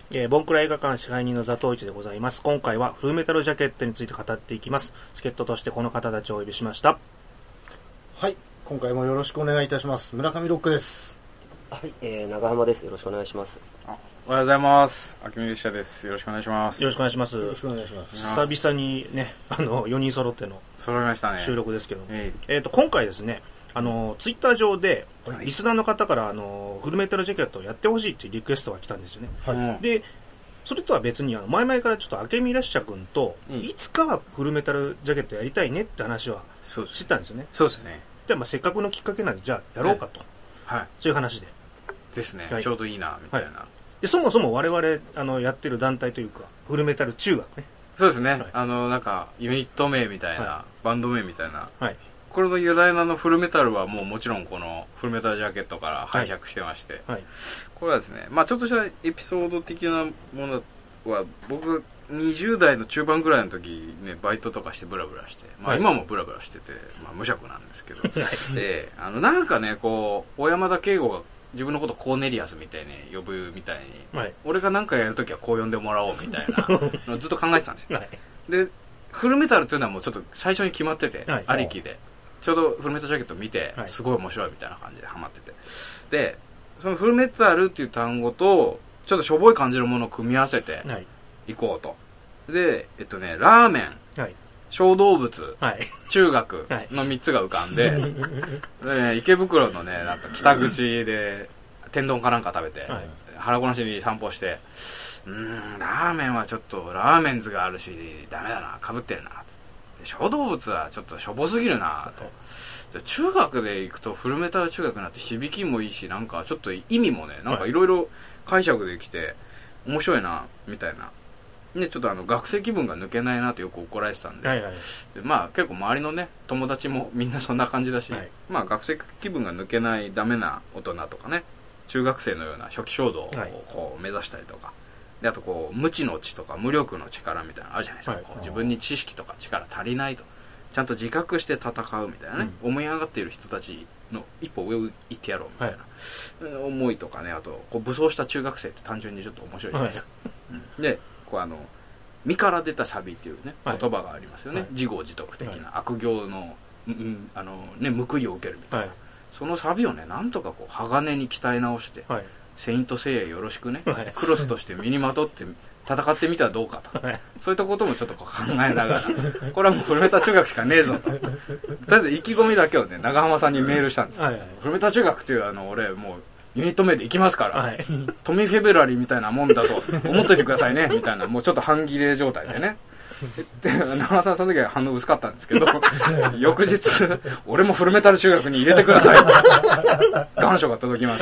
ボンクラ映画館支配人の座頭市でございます。今回はフルメタルジャケットについて語っていきます。助っ人としてこの方たちをお呼びしました。 はい、今回もよろしくお願いいたします。村上ロックです。 はい、長浜です。よろしくお願いします。 おはようございます。秋見列車です。よろしくお願いします。 よろしくお願いします。 よろしくお願いします。 久々にね、4人揃っての収録ですけど、今回ですね、ツイッター上で、リスナーの方から、フルメタルジャケットをやってほしいっていうリクエストが来たんですよね。はい、で、それとは別に、前々からちょっと明美列車君と、いつかはフルメタルジャケットやりたいねって話はしてたんですよね。 そうですね。 じゃあ、せっかくのきっかけなんで、じゃあやろうかと。はい。そういう話で。 ですね。はい、ちょうどいいな、みたいな。はい、 で、そもそも我々、やってる団体というか、フルメタル中学ね。 そうですね。はい、なんか、ユニット名みたいな、はい、バンド名みたいな。はい。これの由来のフルメタルはもちろんこのフルメタルジャケットから拝借してまして。はい。これはですね、ちょっとしたエピソード的なものは、僕、20代の中盤ぐらいの時ね、バイトとかしてブラブラして、今もブラブラしてて、無職なんですけど。で、なんかね、小山田圭吾が自分のことコーネリアスみたいに呼ぶみたいに、俺が何かやるときはこう呼んでもらおうみたいなのをずっと考えてたんですよ。で、フルメタルっていうのはもうちょっと最初に決まってて、ありきで。ちょうどフルメタルジャケットを見て、すごい面白いみたいな感じでハマってて。で、そのフルメタルっていう単語と、ちょっとしょぼい感じるものを組み合わせていこうと。で、ラーメン、小動物、中学の3つが浮かんで、池袋のね、なんか北口で天丼かなんか食べて、腹ごなしに散歩して、ラーメンはちょっとラーメンズがあるし、ダメだな、被ってるな。小動物はちょっとしょぼすぎるなと。中学で行くとフルメタル中学になって響きもいいし、なんかちょっと意味もね、なんかいろいろ解釈できて、面白いな、みたいな。ね、ちょっと学生気分が抜けないなとよく怒られてたんで、で結構周りのね、友達もみんなそんな感じだし、学生気分が抜けないダメな大人とかね、中学生のような初期衝動を目指したりとか、で、あと無知の知とか無力の力みたいなのあるじゃないですか。自分に知識とか力足りないと。ちゃんと自覚して戦うみたいなね、思い上がっている人たちの一歩上を行ってやろうみたいな、思いとかね、あと、武装した中学生って単純にちょっと面白いじゃないですか。で、身から出たサビっていうね、言葉がありますよね。自業自得的な悪行の、報いを受けるみたいな。そのサビをね、なんとか鋼に鍛え直して、セイントセイヤよろしくね、クロスとして身にまとって戦ってみたらどうかと。そういったこともちょっと考えながら、これはもうフルメタ中学しかねえぞと。とりあえず意気込みだけをね、長浜さんにメールしたんです。フルメタ中学っていう俺もうユニット名で行きますから、トミー・フェブラリーみたいなもんだと思っといてくださいね、みたいな、もうちょっと半切れ状態でね。で、長浜さんその時は反応薄かったんですけど、翌日、俺もフルメタル中学に入れてください。願書が届きまして、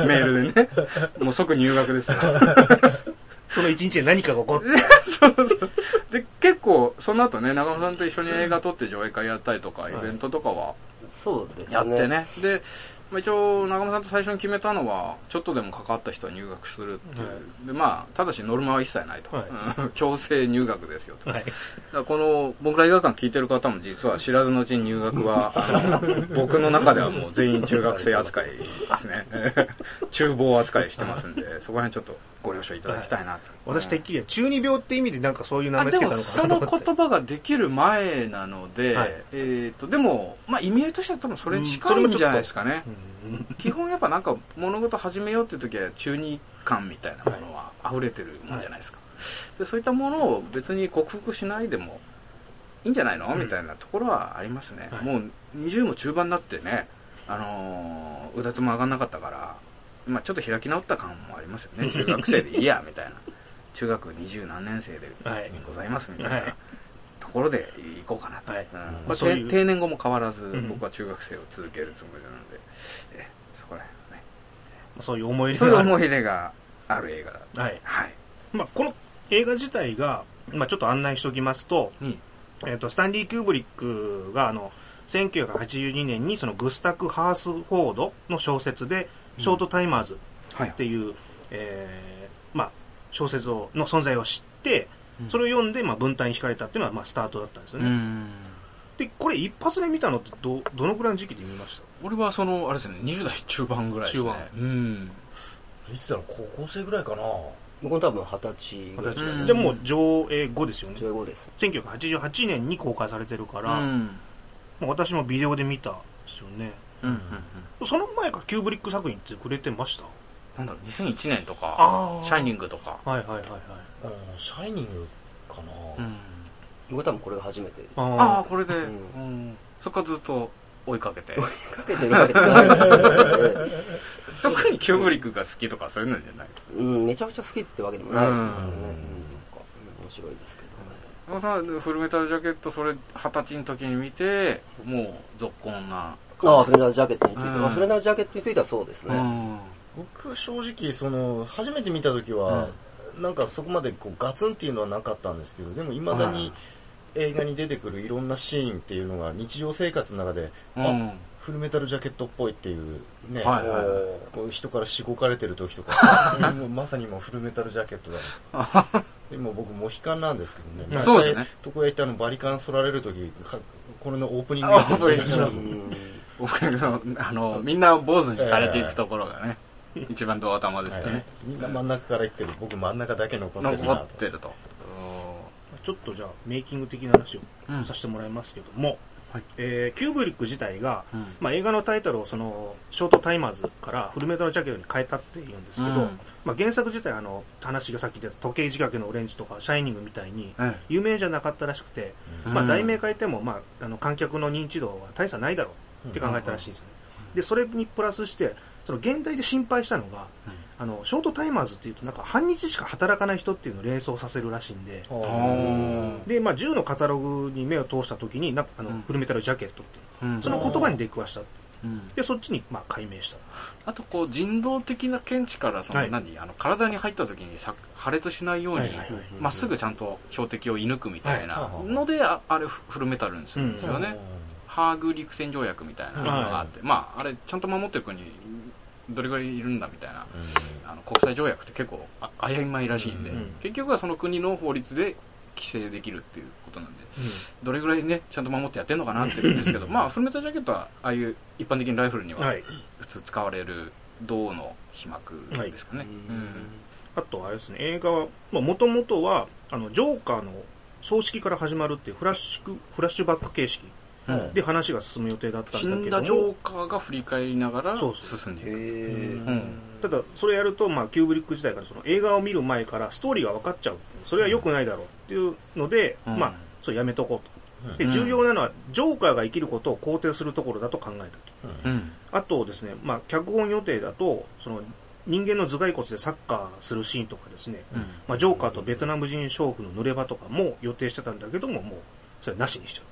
メールでね、もう即入学ですよ。 その一日で何かが起こって。 そうそう。で、結構、その後ね、長浜さんと一緒に映画撮って上映会やったりとか、イベントとかは、やってね。で、一応、長浜さんと最初に決めたのは、ちょっとでも関わった人は入学するっていう。で、ただしノルマは一切ないと。強制入学ですよと。だからこの、僕ら映画館聞いてる方も実は知らずのうちに入学は、僕の中ではもう全員中学生扱いですね。厨房扱いしてますんで、そこら辺ちょっとご了承いただきたいなと。 私てっきり中二病って意味でなんかそういう名前つけたのかなと思って。 でもその言葉ができる前なので、でも、意味合いとしては多分それに近いんじゃないですかね。基本やっぱなんか物事始めようっていう時は中二感みたいなものは溢れてるもんじゃないですか。で、そういったものを別に克服しないでもいいんじゃないのみたいなところはありますね。もう20も中盤になってね、うだつも上がんなかったから、ちょっと開き直った感もありますよね。中学生でいいや、みたいな。中学20何年生でございますみたいなところで行こうかなと。定年後も変わらず、僕は中学生を続けるつもりなので、そこら辺ね。 そういう思い入れがある映画だ。はい。 この映画自体が、ちょっと案内しておきますと、スタンリー・キューブリックが1982年にそのグスタク・ハースフォードの小説で、ショートタイマーズっていう、小説の存在を知って、それを読んで、文体に惹かれたっていうのは、スタートだったんですよね。で、これ一発目見たのってどのくらいの時期で見ました？ 俺はあれですね、20代中盤ぐらいですね。中盤。 いつだろう、高校生ぐらいかな。 僕も多分20歳ぐらい。 でも上映後ですよね。 上映後です。 1988年に公開されてるから、私もビデオで見たんですよね。その前からキューブリック作品ってくれてました？ なんだろう、2001年とか、シャイニングとか。 シャイニングかな。 僕多分これが初めて。 ああ、これで、そっからずっと追いかけて。 追いかけてない。 特にキューブリックが好きとかそういうのじゃないですか。 めちゃくちゃ好きってわけでもないですよね。面白いですけどね。 さフルメタルジャケット、それ20歳の時に見て、もう続婚な。 フルメタルジャケットについては、フルメタルジャケットについてはそうですね。 僕正直初めて見た時は、なんかそこまでこうガツンっていうのはなかったんですけど、でも未だに映画に出てくるいろんなシーンっていうのが日常生活の中で、フルメタルジャケットっぽいっていうね、こう人からしごかれてる時とか、もうまさにもうフルメタルジャケットだ。でも僕モヒカンなんですけどね。 そうですね。 床屋行ってバリカン剃られる時、これのオープニングやって出します。 みんな坊主にされていくところがね、一番ドア玉ですね。 みんな真ん中から行くけど、僕真ん中だけ残ってるなと。 残ってると。 ちょっとじゃあメイキング的な話をさせてもらいますけども、キューブリック自体が、映画のタイトルをショートタイマーズからフルメタルジャケットに変えたっていうんですけど、原作自体話がさっき言った時計仕掛けのオレンジとかシャイニングみたいに有名じゃなかったらしくて、題名変えても、観客の認知度は大差ないだろうって考えたらしいですよね。でそれにプラスして現代で心配したのが、ショートタイマーズっていうとなんか半日しか働かない人っていうのを連想させるらしいんで、で、銃のカタログに目を通した時にフルメタルジャケットっていう、その言葉に出くわしたって、でそっちに解明した。 あとこう人道的な見地から体に入った時に破裂しないようにまっすぐちゃんと標的を射抜くみたいなので、あれフルメタルにするんですよね。ハーグ陸戦条約みたいなのがあって、あれちゃんと守ってる国どれぐらいいるんだみたいな、国際条約って結構曖昧らしいんで、結局はその国の法律で規制できるっていうことなんで、どれぐらいねちゃんと守ってやってるのかなって言うんですけどフルメタルジャケットはああいう一般的にライフルには普通使われる銅の皮膜ですかね。 あとあれですね、映画はもともとはジョーカーの葬式から始まるっていうフラッシュバック形式で話が進む予定だったんだけども、 死んだジョーカーが振り返りながら進んでいく。 ただそれやると、キューブリック時代から映画を見る前からストーリーが分かっちゃう、それは良くないだろうっていうので、それやめとこうと。で重要なのはジョーカーが生きることを肯定するところだと考えたと。あとですね、脚本予定だと人間の頭蓋骨でサッカーするシーンとかですね、ジョーカーとベトナム人娼婦の濡れ場とかも予定してたんだけども、もうそれなしにしちゃった。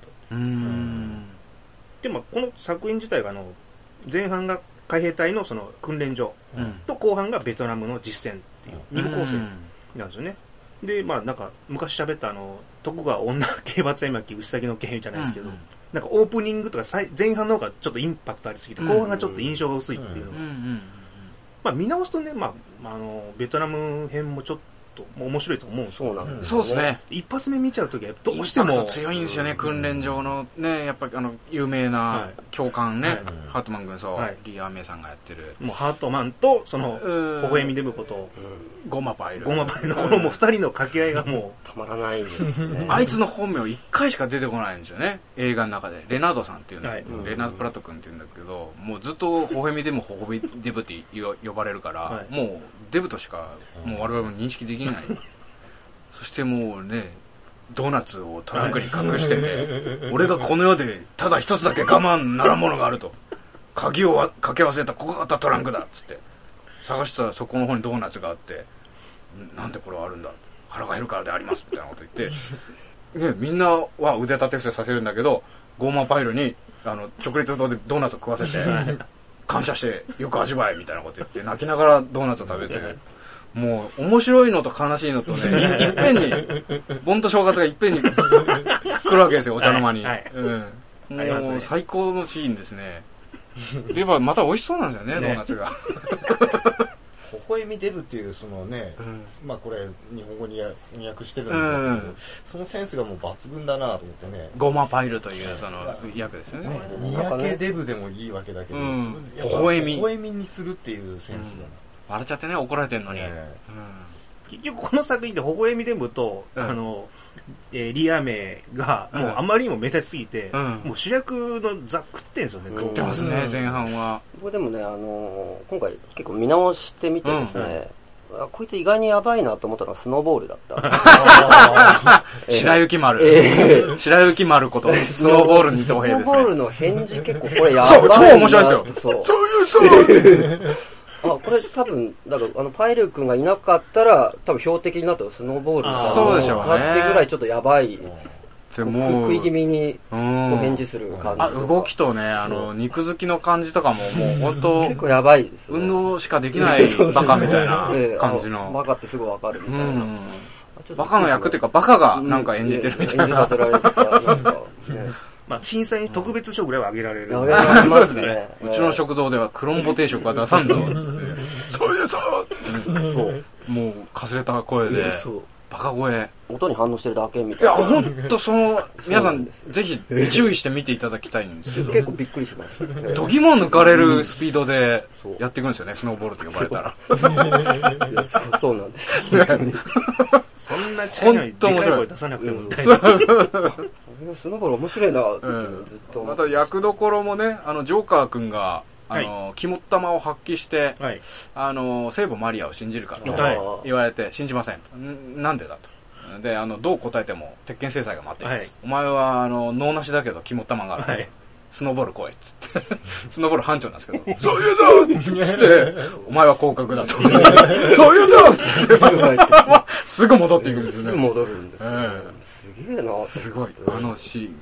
でこの作品自体が前半が海兵隊の訓練場と後半がベトナムの実戦っていう二部構成なんですよね。でなんか昔喋った徳川女刑罰絵巻牛先の刑じゃないですけど、なんかオープニングとか前半の方がちょっとインパクトありすぎて、後半がちょっと印象が薄いっていうのが、見直すとね、ベトナム編もちょっと面白いと思うんですよ。 そうですね。 一発目見ちゃうときはどうしても強いんですよね。訓練場のね、やっぱり有名な教官ね、ハートマン軍曹、リー・アーメイさんがやってる。 もうハートマンと微笑みデブことゴマパイルのこのもう二人の掛け合いがもうたまらないですね。 あいつの本名1回しか出てこないんですよね。映画の中でレナードさんっていうの、レナード・プラット君っていうんだけど、もうずっと微笑みでも微笑みデブって呼ばれるから、もうデブとしかもう我々も認識できない。そしてもうね、ドーナツをトランクに隠してて、俺がこの世でただ一つだけ我慢ならんものがあると、鍵をかけ忘れた小型トランクだっつって探したら、そこの方にドーナツがあって、なんでこれはあるんだ、腹が減るからでありますみたいなこと言って、ね、みんなは腕立て伏せさせるんだけど、ゴーマンパイルに直立堂でドーナツを食わせて感謝してよく味わえみたいなこと言って泣きながらドーナツを食べて、もう面白いのと悲しいのとね、いっぺんに盆と正月がいっぺんに来るわけですよ、お茶の間に。もう最高のシーンですね。ではまた美味しそうなんですよね、ドーナツが。 微笑み出るっていうこれ日本語に訳してるんだけど、そのセンスがもう抜群だなと思ってね。 ゴマパイルという訳ですよね。 にやけデブでもいいわけだけど、 微笑みにするっていうセンスだな。 笑っちゃってね、怒られてんのに。 結局この作品で微笑み伝部と、リアメがもうあまりにも目立ちすぎて、もう主役の座食ってんすよね。 食ってますね、前半は。 僕でもね、今回結構見直してみてですね、こいつ意外にやばいなと思ったのはスノーボールだった。 白雪丸。白雪丸こと、スノーボール二等兵ですね。 スノーボールの返事結構これやばいな。 そう、超面白いですよ。そういうこれ多分、だからパイル君がいなかったら、多分標的になったスノーボールが。 そうでしょうね。 ってぐらいちょっとやばい。 もう食い気味にお返事する感じ。 動きとね、肉付きの感じとかももう本当結構やばいですよ、 運動しかできないバカみたいな感じの。 バカってすぐわかるみたいな。 バカの役っていうか、バカがなんか演じてるみたいな。 演じさせられてさ、なんか、 まあ、審査員特別賞ぐらいはあげられる。 そうですね。うちの食堂ではクロンボ定食は出さんぞ、つって。そういうそう。もう、かすれた声で。バカ声。 音に反応してるだけみたいな。 いや、ほんと皆さん、ぜひ注意して見ていただきたいんですけど。 結構びっくりしました。 どぎも抜かれるスピードでやっていくんですよね、スノーボールって呼ばれたら。そうなんです。 そんなちっちゃいのにでかい声出さなくても。 スノーボール面白いなってずっと。 また役どころもね、ジョーカー君が、肝っ玉を発揮して、聖母マリアを信じるかと言われて、信じませんと。なんでだと。で、どう答えても鉄拳制裁が待っています。お前は、脳なしだけど肝っ玉がある。スノーボール来いっつって。スノーボール班長なんですけど、そういうぞっつって、お前は降格だと。そういうぞっつって、すぐ戻っていくんですよね。 すぐ戻るんですよ。すげえな。 すごい、シーンはね。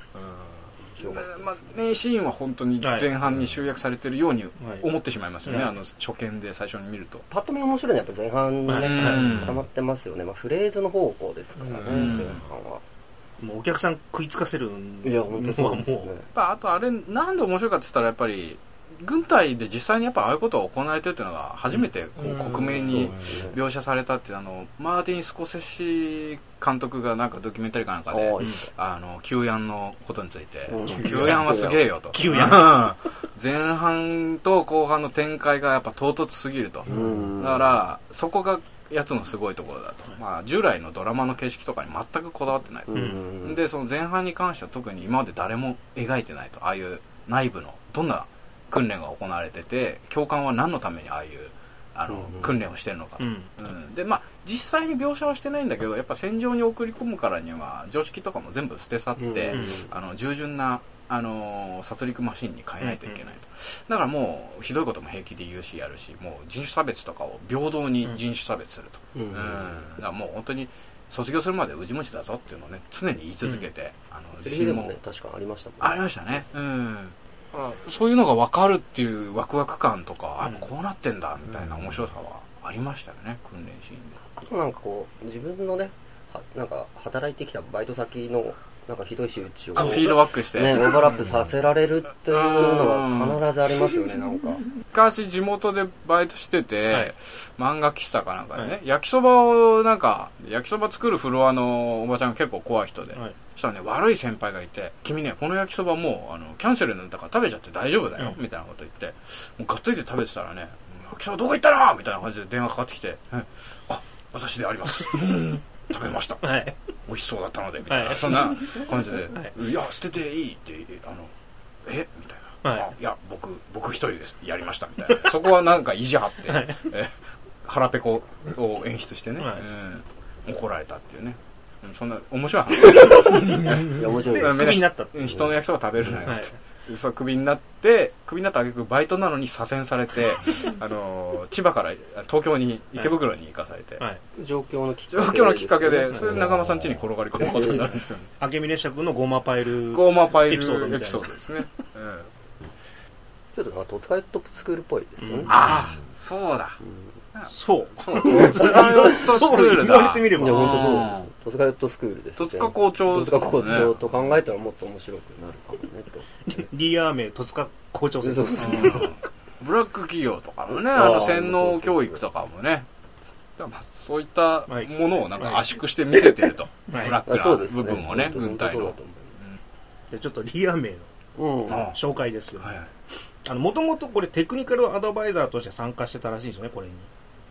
名シーンは本当に前半に集約されてるように思ってしまいますよね、初見で最初に見ると。 パッと見面白いのはやっぱ前半にね、固まってますよね。フレーズの方向ですからね、前半は。 もうお客さん食いつかせるいや、本当そうですね。 あとあれ、なんで面白いかって言ったらやっぱり、軍隊で実際にやっぱああいうことを行われてるっていうのが初めてこう克明に描写されたっていうマーティン・スコセッシ監督がなんかドキュメンタリーかなんかで救援のことについて救援はすげえよと前半と後半の展開がやっぱ唐突すぎるとだからそこがやつのすごいところだと、従来のドラマの形式とかに全くこだわってないと、でその前半に関しては特に今まで誰も描いてないとああいう内部のどんな訓練が行われてて教官は何のためにああいう訓練をしてるのかと、で実際に描写はしてないんだけどやっぱ戦場に送り込むからには常識とかも全部捨て去って、従順な殺戮マシンに変えないといけないと、だからもうひどいことも平気で言うしやるしもう人種差別とかを平等に人種差別すると、だからもう本当に卒業するまでウジ虫だぞっていうのをね常に言い続けて、 自信もね確かありましたもんね。 ありましたね。そういうのが分かるっていうワクワク感とか、こうなってんだみたいな面白さはありましたよね、訓練シーンで。 あとなんかこう自分のねなんか働いてきたバイト先のなんかひどい仕打ちをフィードバックしてねオーバーラップさせられるっていうのは必ずありますよね。なんか昔地元でバイトしてて、漫画喫茶かなんかでね、焼きそばをなんか焼きそば作るフロアのおばちゃんが結構怖い人で、そしたらね悪い先輩がいて君ねこの焼きそばもうキャンセルになったから食べちゃって大丈夫だよ、みたいなこと言ってもうがっついて食べてたらね焼きそばどこ行ったのみたいな感じで電話かかってきて、あ私であります食べました、美味しそうだったのでみたいな、そんな感じで、いや捨てていいってみたいな、いや僕一人でやりましたみたいなそこはなんか意地張って腹ペコを演出してね、怒られたっていうね、そんな面白い話いや面白いクビになった人の焼きそば食べるなよって、そうクビになった挙句バイトなのに左遷されて千葉から東京に池袋に行かされて、 上京のきっかけでそれで長間さん家に転がり込むことになるんですけど、 明美列車君のゴーマパイルエピソードですね。 ちょっと戸塚ヨットスクールっぽいですよね。 ああそうだ、 そう戸塚ヨットスクールだ。 言われてみれば本当そう戸塚ヨットスクールです。 戸塚校長と考えたらもっと面白くなるかもねと。 リアーメ戸塚校長説。 ブラック企業とかもね、洗脳教育とかもね、そういったものをなんか圧縮して見せてると、ブラックな部分をね、軍隊の。 でちょっとリアーメの紹介ですよ。もともとこれテクニカルアドバイザーとして参加してたらしいんですよね、これに。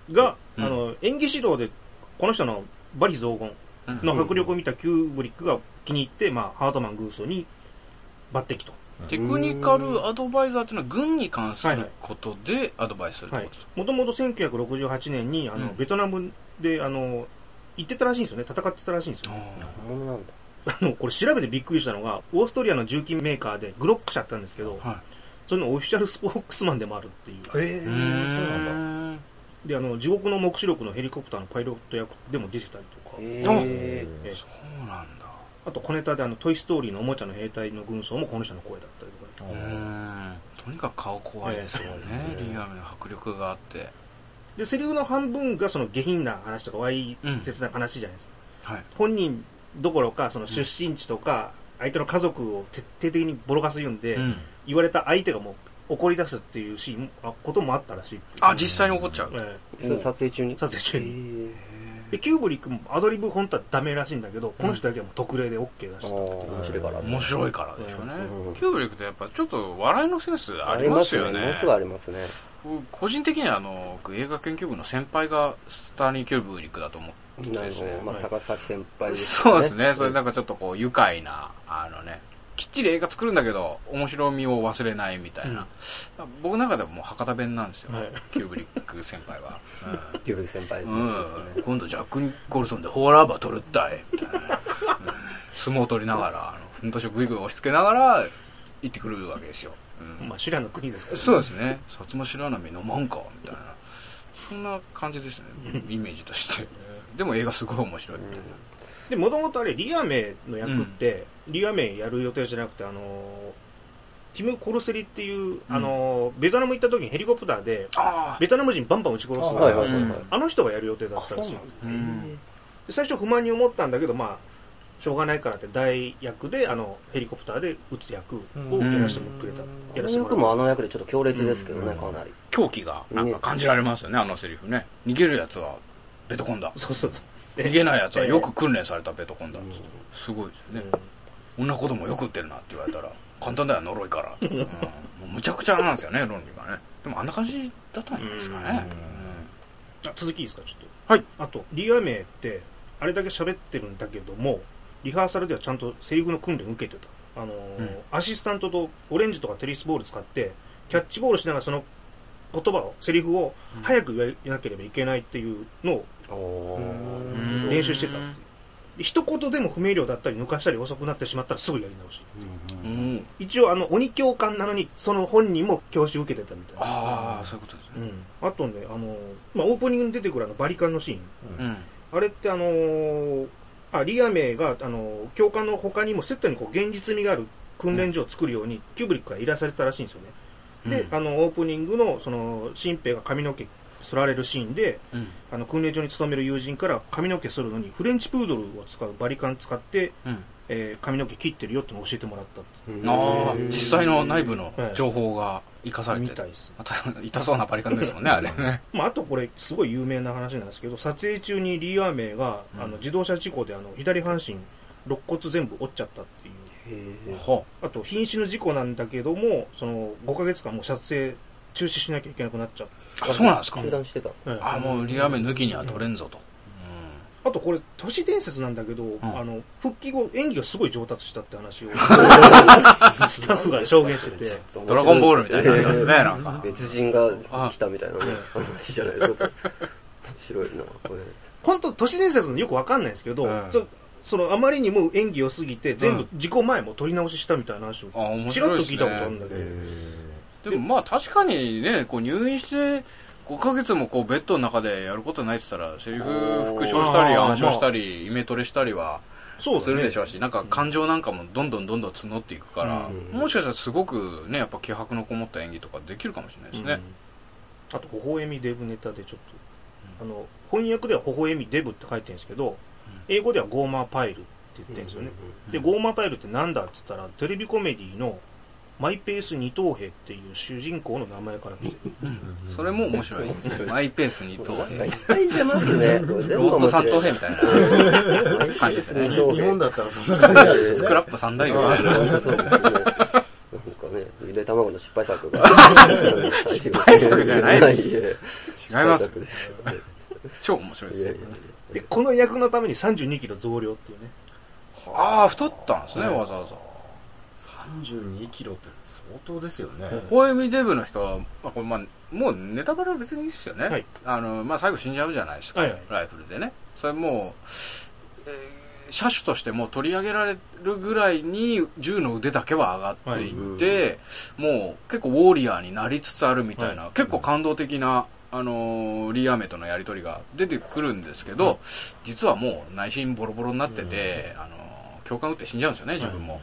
が、演技指導で、この人の馬力増言の迫力を見たキューブリックが気に入って、ハートマン・グーソーに抜擢と。 テクニカルアドバイザーっていうのは軍に関することでアドバイスするってことですか？ もともと1968年にベトナムで行ってたらしいんですよね。戦ってたらしいんですよ。これ調べてびっくりしたのが、オーストリアの銃器メーカーでグロック社ってあったんですけど、それのオフィシャルスポークスマンでもあるっていう。そうなんだ。で、地獄の黙示録のヘリコプターのパイロット役でも出てたりとか。 そうなんだ。 あと小ネタでトイストーリーのおもちゃの兵隊の軍曹もこの人の声だったりとか。 とにかく顔怖いですよね。リアムの迫力があって。 で、セリフの半分がその下品な話とかわいせつな話じゃないですか。本人どころか、その出身地とか、相手の家族を徹底的にボロカス言うんで、言われた相手がもう怒り出すっていうシーン、こともあったらしい。 実際に怒っちゃう。 撮影中に？ 撮影中に。で、キューブリックもアドリブ本当はダメらしいんだけど、この人だけはもう特例で OK 出したっていう。 面白いから。 面白いからでしょうね。キューブリックってやっぱちょっと笑いのセンスありますよね。 ものすごいありますね。 個人的には映画研究部の先輩がスターリー・キューブリックだと思ってですね。 高崎先輩ですね。 そうですね。それなんかちょっとこう愉快な、きっちり映画作るんだけど、面白みを忘れないみたいな。僕の中ではもう博多弁なんですよ。キューブリック先輩は。 キューブリック先輩。 今度ジャック・ニコルソンでホーラーバー取るったい。みたいな。相撲を取りながら、ふんどしをグイグイ押し付けながら、行ってくるわけですよ。 修羅の国ですからね。そうですね。薩摩白波飲まんかみたいな。そんな感じですね。イメージとして。でも映画すごい面白いみたいな。 で、もともとリアメの役って、リアメやる予定じゃなくて、ティム・コルセリっていう、ベトナム行った時にヘリコプターで、ベトナム人バンバン撃ち殺すあの人がやる予定だったんですよ。最初不満に思ったんだけど、しょうがないからって大役で、ヘリコプターで撃つ役をやらせてもくれた。 あの役もあの役でちょっと強烈ですけどね、かなり。 狂気がなんか感じられますよね、あのセリフね。逃げるやつはベトコンだ。 そう。 逃げないやつはよく訓練されたベトコンだ。すごいですね。女子供よく撃ってるなって言われたら、簡単だよ、呪いから。もうむちゃくちゃなんですよね、論理がね。でもあんな感じだったんですかね。 続きいいですか、ちょっと。はい。 あと、リアメって、あれだけ喋ってるんだけども、リハーサルではちゃんとセリフの訓練受けてた。アシスタントとオレンジとかテニスボール使って、キャッチボールしながらその言葉を、セリフを早く言わなければいけないっていうのを練習してたっていう。で一言でも不明瞭だったり抜かしたり遅くなってしまったらすぐやり直しっていう。一応鬼教官なのにその本人も教習受けてたみたいな。 そういうことですね。あとね、オープニングに出てくるバリカンのシーン。あれってリアメが教官の他にもセットに現実味がある訓練所を作るようにキューブリックが依頼されてたらしいんですよね。で、オープニングの新兵が髪の毛剃られるシーンで、訓練所に勤める友人から髪の毛剃るのにフレンチプードルを使うバリカン使って、髪の毛切ってるよってのを教えてもらったって。 実際の内部の情報が生かされてる。みたいです。また痛そうなバリカンですもんね、あれね。 あとこれすごい有名な話なんですけど、撮影中にリー・アーメイが自動車事故で左半身肋骨全部折っちゃったっていう。あと瀕死の事故なんだけども、その5ヶ月間も撮影中止しなきゃいけなくなっちゃった。 そうなんですか。中断してた。 もうリアメ抜きには取れんぞと。 あとこれ都市伝説なんだけど、復帰後演技がすごい上達したって話をスタッフが証言してて、 ドラゴンボールみたいな感じですね。なんか別人が来たみたいな話じゃないですか。面白いなこれ。 本当都市伝説のよくわかんないですけど、あまりにも演技良すぎて全部事故前も撮り直ししたみたいな話をちらっと聞いたことあるんだけど。でも確かにね、入院して5ヶ月もベッドの中でやることないって言ったら、セリフ復唱したり暗唱したりイメトレしたりはするでしょうし、なんか感情なんかもどんどん募っていくから、もしかしたらすごくね、やっぱ気迫のこもった演技とかできるかもしれないですね。 あと微笑みデブネタでちょっと翻訳では微笑みデブって書いてるんですけど、英語ではゴーマーパイルって言ってるんですよね。でゴーマーパイルってなんだって言ったら、テレビコメディのマイペース二等兵っていう主人公の名前から来てる。 それも面白い。マイペース二等兵。 いっぱい出ますね。 ロット三等兵みたいな感じですね。 日本だったらそんな感じなんですね。 スクラップ三大みたいな。 なんかね、ゆで卵の失敗作が。 失敗作じゃない。違違います。超面白いですよ。 で、この役のために32キロ増量っていうね。 ああ、太ったんですね、わざわざ。 32キロって相当ですよね。 微笑みデブの人は、これもうネタバレは別にいいですよね。はい、最後死んじゃうじゃないですか、はいはい、ライフルでね。それもう、車種としても取り上げられるぐらいに銃の腕だけは上がっていって、はい、もう結構ウォーリアーになりつつあるみたいな、はい、結構感動的な、リー・アメとのやりとりが出てくるんですけど、はい、実はもう内心ボロボロになってて、教官撃って死んじゃうんですよね、自分も。はい、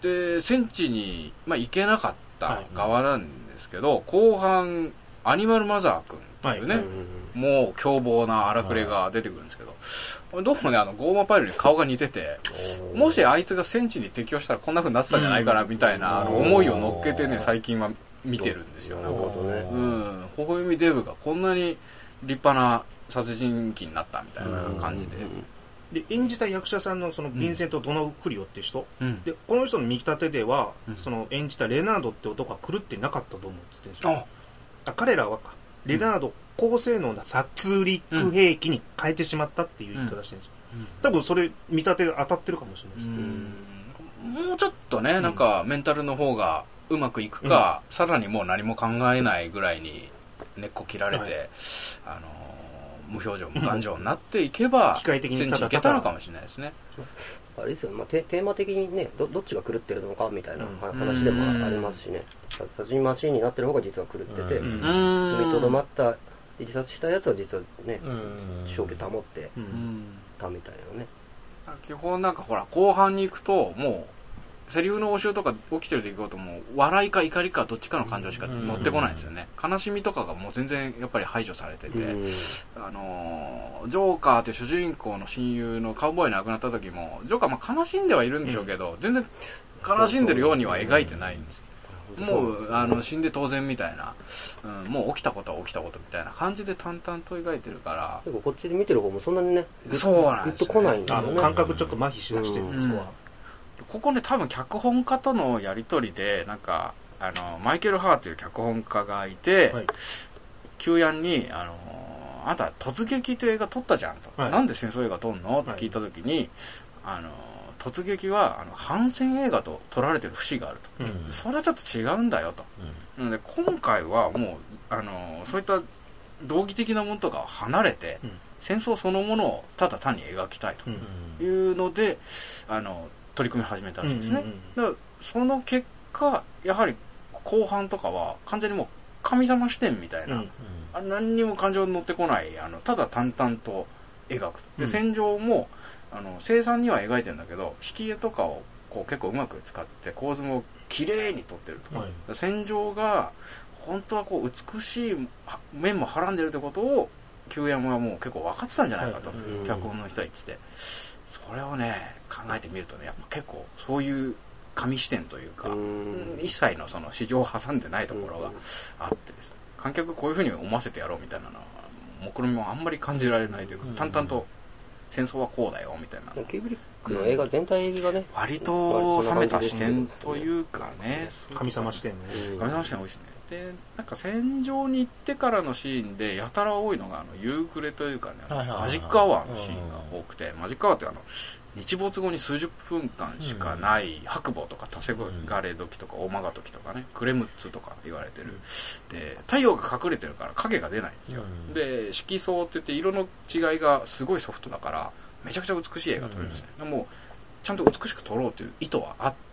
で、戦地に、行けなかった側なんですけど、後半、アニマルマザー君っていうね、はい、もう凶暴な荒くれが出てくるんですけど、どうもね、ゴーマパイルに顔が似てて、もしあいつが戦地に適応したらこんな風になってたんじゃないかな、みたいな思いを乗っけてね、最近は見てるんですよ。なるほどね。微笑みデブがこんなに立派な殺人鬼になったみたいな感じで。 で、演じた役者さんのそのヴィンセント・ドノフリオって人、で、この人の見立てでは、その演じたレナードって男は狂ってなかったと思うって言ってるんですよ。彼らはレナード、高性能な殺戮兵器に変えてしまったっていう言い方してるんですよ。多分それ見立てが当たってるかもしれないです。 もうちょっとね、なんかメンタルの方がうまくいくか、さらにもう何も考えないぐらいに根っこ切られて、無表情無感情になっていけば機械的に戦地いけたのかもしれないですね。 あれですよ、テーマ的にね、どっちが狂ってるのかみたいな話でもありますしね。殺人マシーンになってる方が実は狂ってて、踏みとどまった自殺したやつは実はね、正気保ってたみたいなね。 基本なんかほら後半に行くともうセリフの応酬とか起きてる出来事も笑いか怒りかどっちかの感情しか乗ってこないんですよね。悲しみとかがもう全然やっぱり排除されてて、ジョーカーって主人公の親友のカウボーイ亡くなった時もジョーカー悲しんではいるんでしょうけど、全然悲しんでるようには描いてないんです。もう死んで当然みたいな、もう起きたことは起きたことみたいな感じで淡々と描いてるから、 結構こっちで見てる方もそんなにね、 そうなんですよね、 グッと来ないんですよね。 感覚ちょっと麻痺しだしてるんですよ。 ここね、多分脚本家とのやりとりで、なんかマイケル・ハーという脚本家がいて、休ヤンにあなた突撃という映画撮ったじゃんと、なんで戦争映画撮んのって聞いた時に、突撃は反戦映画と撮られてる節があると、それはちょっと違うんだよと、なので今回はもうそういった道義的なものとかを離れて、戦争そのものをただ単に描きたいというので、取り組み始めたらしいですね。だからその結果やはり後半とかは完全にもう神様視点みたいな、何にも感情に乗ってこないただ淡々と描く。で戦場も凄惨には描いてるんだけど、引き絵とかをこう結構うまく使って構図も綺麗に撮ってると、戦場が本当はこう美しい面もはらんでるってことを久山はもう結構分かってたんじゃないかと、脚本の人は言ってて、それをね考えてみるとね、やっぱ結構そういう神視点というか、一切のその市場を挟んでないところがあってですね、観客こういうふうに思わせてやろうみたいなのは目論見もあんまり感じられないというか、淡々と戦争はこうだよみたいな。 キューブリックの映画全体がね、 割と冷めた視点というかね、 神様視点の神様視点多いですね。でなんか戦場に行ってからのシーンでやたら多いのが夕暮れというかね、マジックアワーのシーンが多くて、マジックアワーって日没後に数十分間しかない白母とか黄昏時とか大曲時とかね、クレムッツとか言われてる。で太陽が隠れてるから影が出ないんですよ。で色相って言って色の違いがすごいソフトだからめちゃくちゃ美しい映画撮れるんですね。もうちゃんと美しく撮ろうという意図はあって、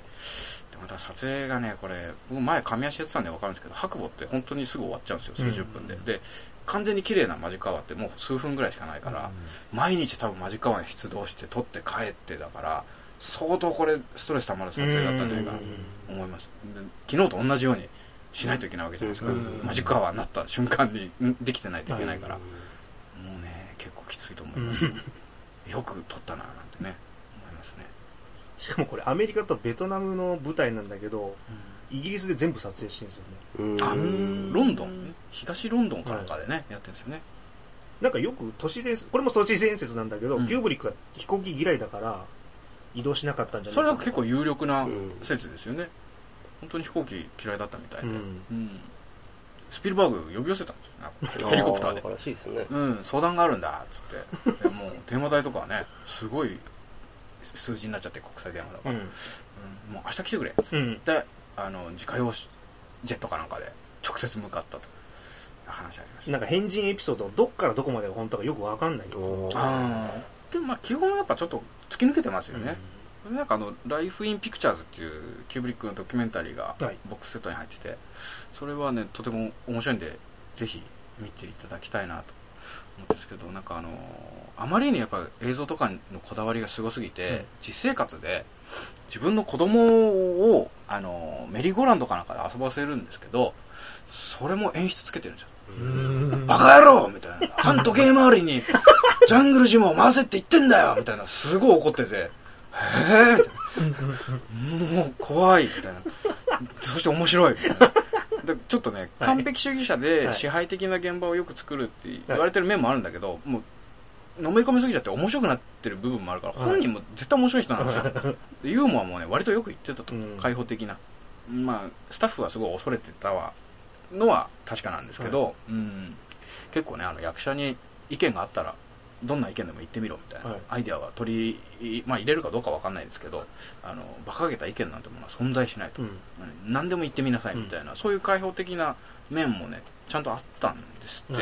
また撮影がね、これ僕前神足やってたんで分かるんですけど、白母って本当にすぐ終わっちゃうんですよ、数十分で。で完全に綺麗なマジックアワーってもう数分ぐらいしかないから、毎日多分マジックアワーに出動して撮って帰ってだから、相当これストレス溜まる撮影だったんじゃないかなと思います。で昨日と同じようにしないといけないわけじゃないですか。マジックアワーになった瞬間にできてないといけないから、もうね結構きついと思います。よく撮ったななんてね思いますね。 しかもこれアメリカとベトナムの舞台なんだけど、イギリスで全部撮影してるんですよね。ロンドン、東ロンドンかなんかでね、やってるんですよね。 なんかよく都市伝説、これも都市伝説なんだけど、キューブリックは飛行機嫌いだから移動しなかったんじゃないかな。 それは結構有力な説ですよね。本当に飛行機嫌いだったみたいで。 スピルバーグ呼び寄せたんですよ、ヘリコプターで。 らしいですね。 相談があるんだ、つって。でもう、電話代とかはね、すごい数字になっちゃって、国際電話だから。もう明日来てくれ、つって、自家用ジェットかなんかで直接向かったと。話ありました。 なんか変人エピソード、どっからどこまでが本当かよくわかんないけど。 でも基本やっぱちょっと突き抜けてますよね。なんかライフインピクチャーズっていうキューブリックのドキュメンタリーがボックスセットに入ってて、それはね、とても面白いんで、ぜひ見ていただきたいなと思うんですけど、なんかあまりにやっぱ映像とかのこだわりがすごすぎて、実生活で自分の子供をメリーゴーランドかなんかで遊ばせるんですけど、それも演出つけてるんですよ。バカ野郎みたいな。反時計回りにジャングルジムを回せって言ってんだよみたいな、すごい怒ってて、もう怖いみたいな。そして面白いみたいな。ちょっとね、完璧主義者で支配的な現場をよく作るって言われてる面もあるんだけど、もうのめり込みすぎちゃって面白くなってる部分もあるから、本人も絶対面白い人なんですよ。ユーモアもね、割とよく言ってたと。開放的な。まあ、スタッフはすごい恐れてたのは確かなんですけど、結構ね、役者に意見があったら、どんな意見でも言ってみろみたいな、アイデアは入れるかどうかわかんないですけど、馬鹿げた意見なんてものは存在しないと。何でも言ってみなさいみたいな、そういう開放的な面もね、ちゃんとあったんですって。だ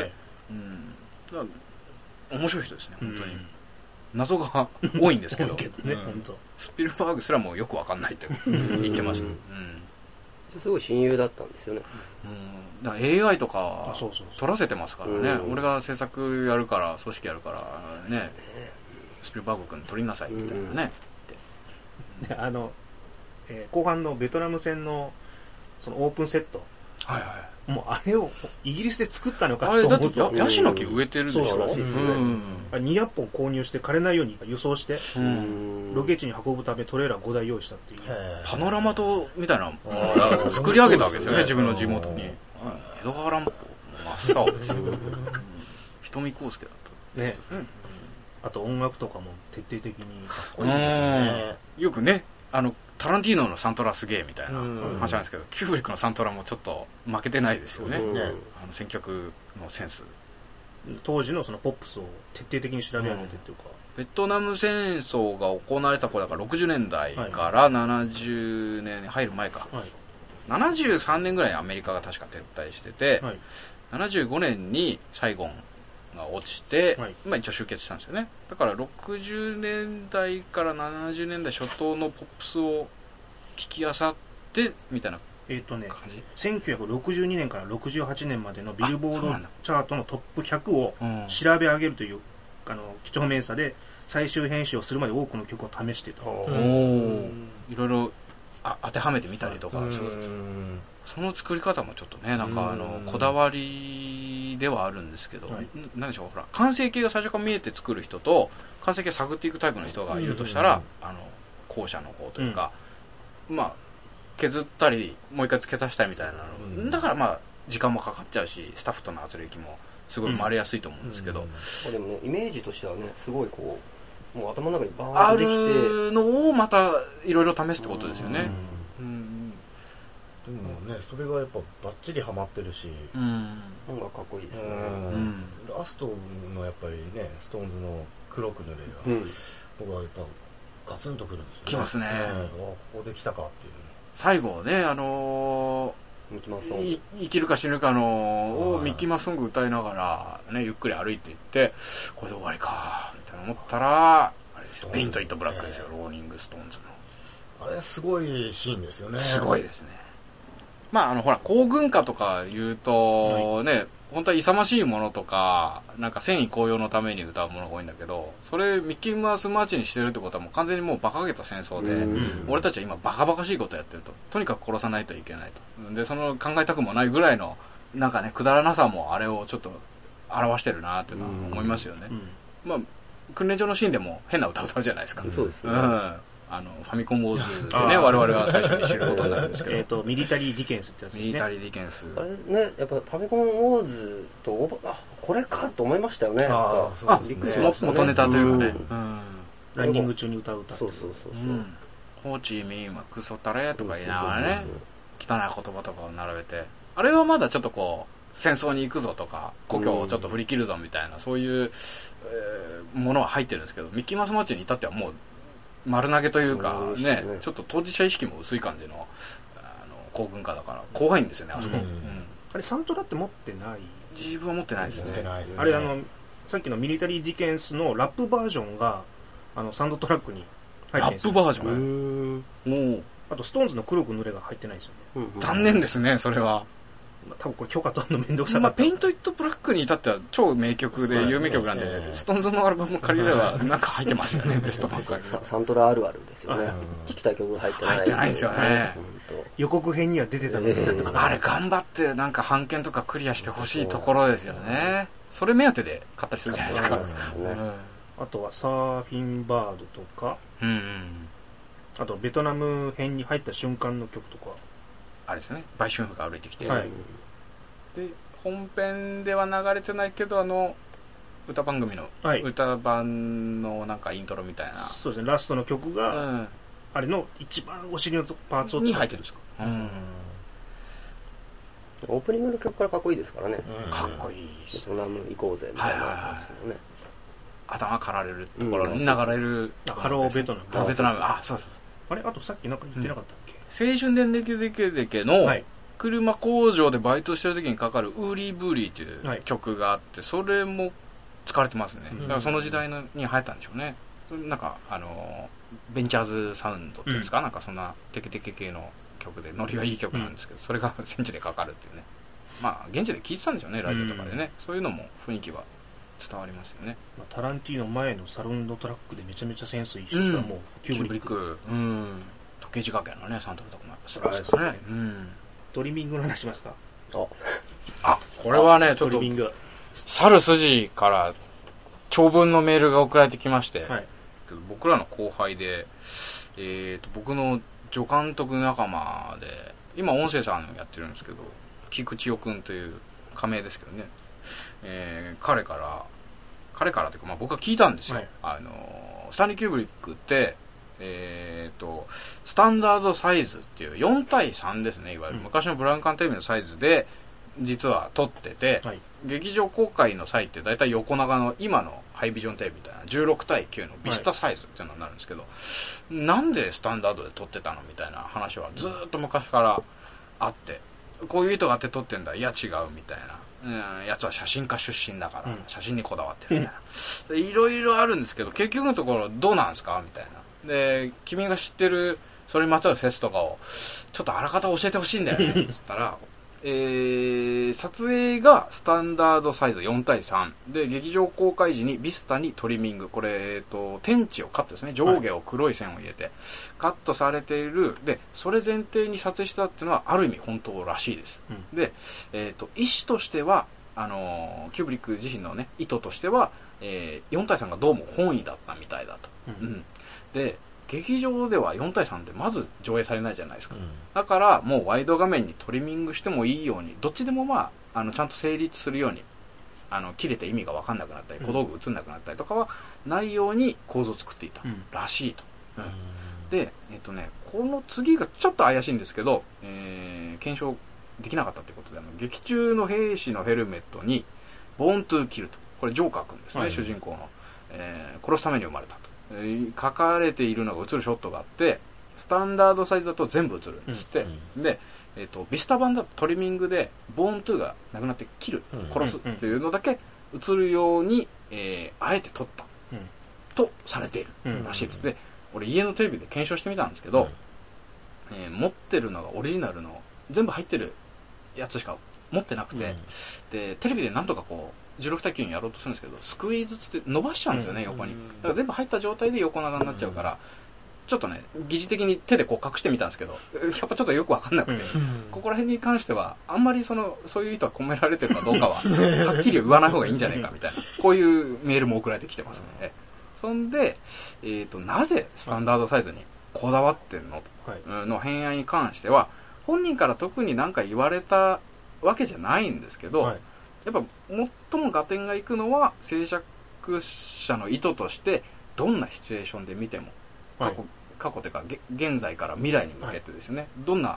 から面白い人ですね、本当に。謎が多いんですけど、スピルバーグすらもよくわかんないって言ってます。 すごい親友だったんですよね。 だから AI とか取らせてますからね。俺が制作やるから、組織やるからね、スピルバーグ君取りなさいみたいなね。 後半のベトナム戦のそのオープンセット。もうあれをイギリスで作ったのかと思うと。 ヤシの木植えてるでしょ。 200本購入して枯れないように輸送して、ロケ地に運ぶためトレーラー5台用意したっていう。 パノラマ島みたいな作り上げたわけですよね、自分の地元に。江戸川乱歩真っ青ですよ。瞳康介だったね。 あと音楽とかも徹底的にかっこいいですね。 よくね、タランティーノのサントラすげえみたいな話なんですけど、キューブリックのサントラもちょっと負けてないですよね。選曲のセンス。 当時のそのポップスを徹底的に調べ上げてっていうか。 ベトナム戦争が行われた頃だから60年代から70年に入る前か。73年ぐらいにアメリカが確か撤退してて、75年にサイゴンが落ちて、一応集結したんですよね。だから60年代から70年代初頭のポップスを聞き漁ってみたいな感じ。 1962年から68年までのビルボードチャートのトップ100を調べ上げるという几帳面さで最終編集をするまで多くの曲を試していた。 いろいろ当てはめてみたりとか、その作り方もちょっとね、なんかこだわりではあるんですけど、何でしょう、ほら、完成形が最初から見えて作る人と、完成形を探っていくタイプの人がいるとしたら、後者の方というか、削ったり、もう一回付け足したりみたいなの。だから時間もかかっちゃうし、スタッフとの圧力もすごい生まれやすいと思うんですけど。 でもね、イメージとしてはね、すごいもう頭の中にバーンとできて。 あるのをまたいろいろ試すってことですよね。 でもね、それがやっぱバッチリハマってるし、 音楽かっこいいですね。 ラストのやっぱりね、ストーンズの黒く濡れが、僕はやっぱガツンとくるんですよね。 きますね。 ここで来たかっていう。 最後ね、生きるか死ぬかをミッキーマウスソング歌いながら、ね、ゆっくり歩いていって、これで終わりか、みたいな思ったら、あれですよ、ペイント・イット・ブラックですよ、ローリング・ストーンズの。あれすごいシーンですよね。 すごいですね。ほら、皇軍歌とか言うと、ね、本当は勇ましいものとか、なんか戦意高揚のために歌うものが多いんだけど、それミッキーマウスマーチにしてるってことはもう完全にもう馬鹿げた戦争で、俺たちは今バカバカしいことやってると。とにかく殺さないといけないと。で、その考えたくもないぐらいの、なんかね、くだらなさもあれをちょっと表してるなっていうのは思いますよね。訓練場のシーンでも変な歌歌うじゃないですか。 そうですね。 ファミコンウォーズでね、我々は最初に知ることになるんですけど。 ミリタリー・ディケンスってやつですね。 ミリタリー・ディケンス。 あれね、やっぱファミコンウォーズと、これかと思いましたよね。 びっくりしましたね。元ネタというかね。 ランニング中に歌う歌。 そう。 ホーチーミークソタレとか言いながらね、汚い言葉とかを並べて。あれはまだちょっと戦争に行くぞとか、故郷をちょっと振り切るぞみたいな、そういう、ものは入ってるんですけど、ミッキーマウスマーチに至ってはもう、丸投げというか、ね、ちょっと当事者意識も薄い感じの、行軍歌だから、怖いんですよね、あそこ。 あれ、サントラって持ってない？ 自分は持ってないですね。 あれ、さっきのミリタリー・ディケンスのラップバージョンが、サウンドトラックに入ってるんですよ。 ラップバージョン？ あと、ストーンズの黒く濡れが入ってないんですよね。 残念ですね、それは。 多分これ許可取るのめんどくさかった。 ペイント・イット・ブラックに至っては超名曲で有名曲なんで、ストーンズのアルバム借りればなんか入ってますよね、ベストバンク。 サントラあるあるですよね。聴きたい曲が入ってない。 入ってないですよね。 予告編には出てたのに、 あれ頑張ってなんか版権とかクリアしてほしいところですよね。それ目当てで買ったりするじゃないですか。 あとはサーフィンバードとか、あとベトナム編に入った瞬間の曲とか。 あれですね、売春婦が歩いてきて、はい、で本編では流れてないけど歌番組の、はい、歌版のなんかイントロみたいな、 そうですね、ラストの曲が、あれの一番お尻のパーツに入ってるんですか。 オープニングの曲からかっこいいですからね。 かっこいいベトナム行こうぜみたいな感じのね。 頭かられるところに流れる、 ハローベトナム。 ハローベトナム、あ、そうそう。 あれ、あとさっきなんか言ってなかったっけ？ 青春電撃デケデケの車工場でバイトしてる時にかかるウーリーブーリーという曲があって、それも使われてますね。だからその時代に流行ったんでしょうね。なんかベンチャーズサウンドっていうんですか、なんかそんなテケテケ系の曲でノリがいい曲なんですけど、それが現地でかかるっていうね。まあ現地で聴いてたんでしょうね、ラジオとかでね。そういうのも雰囲気は伝わりますよね。 タランティーノ前のサウンドトラックでめちゃめちゃセンスいい人がもうキューブリック。時計仕掛けのね、サントラとかもやっぱそうですかね。 トリミングの話しますか？ あ、これはね、ちょっと、去る筋から長文のメールが送られてきまして、はい、僕らの後輩で、僕の助監督仲間で、今音声さんやってるんですけど、菊千代くんという仮名ですけどね、彼からというか、まあ僕は聞いたんですよ。はい、スタンリー・キューブリックって、スタンダードサイズっていう4対3ですね、いわゆる昔のブラウン管テレビのサイズで実は撮ってて、はい、劇場公開の際って大体横長の今のハイビジョンテレビみたいな16対9のビスタサイズっていうのになるんですけど、はい、なんでスタンダードで撮ってたのみたいな話はずっと昔からあって、こういう意図があって撮ってんだ、いや違うみたいな、やつは写真家出身だから、写真にこだわってるみたいな、いろいろあるんですけど、結局のところどうなんですかみたいな。で、君が知ってるそれにまつわるフェスとかをちょっとあらかた教えてほしいんだよねっつったら、撮影がスタンダードサイズ4対3で、劇場公開時にビスタにトリミング、これ天地をカットですね、上下を黒い線を入れてカットされている。でそれ前提に撮影したっていうのはある意味本当らしいです。で、意思としてはキューブリック自身のね意図としては、4対3がどうも本意だったみたいだと。で劇場では4対3でまず上映されないじゃないですか。だからもうワイド画面にトリミングしてもいいように、どっちでもまあちゃんと成立するように、切れて意味が分かんなくなったり小道具映んなくなったりとかはないように構造を作っていたらしいと。でこの次がちょっと怪しいんですけど、検証できなかったということで、劇中の兵士のヘルメットにボーントゥーキルと、これジョーカー君ですね、主人公の、殺すために生まれたと書かれているのが映るショットがあって、スタンダードサイズだと全部映るんですって。で、ビスタ版だとトリミングでボーントゥーがなくなって切る、殺すっていうのだけ映るように、あえて撮った、とされているらしいです。で、俺家のテレビで検証してみたんですけど、持ってるのがオリジナルの全部入ってるやつしか持ってなくて、でテレビでなんとかこう16対9にやろうとするんですけど、スクイーズつって伸ばしちゃうんですよね、横に。だから全部入った状態で横長になっちゃうから、ちょっとね疑似的に手でこう隠してみたんですけど、やっぱちょっとよく分かんなくて、ここら辺に関してはあんまりそういう意図が込められてるかどうかははっきり言わない方がいいんじゃないかみたいな、こういうメールも送られてきてますね。そんで、なぜスタンダードサイズにこだわってるのとの偏愛に関しては、本人から特に何か言われたわけじゃないんですけど、やっぱ最も合点がいくのは制作者の意図として、どんなシチュエーションで見ても過去というか現在から未来に向けてですね、どんな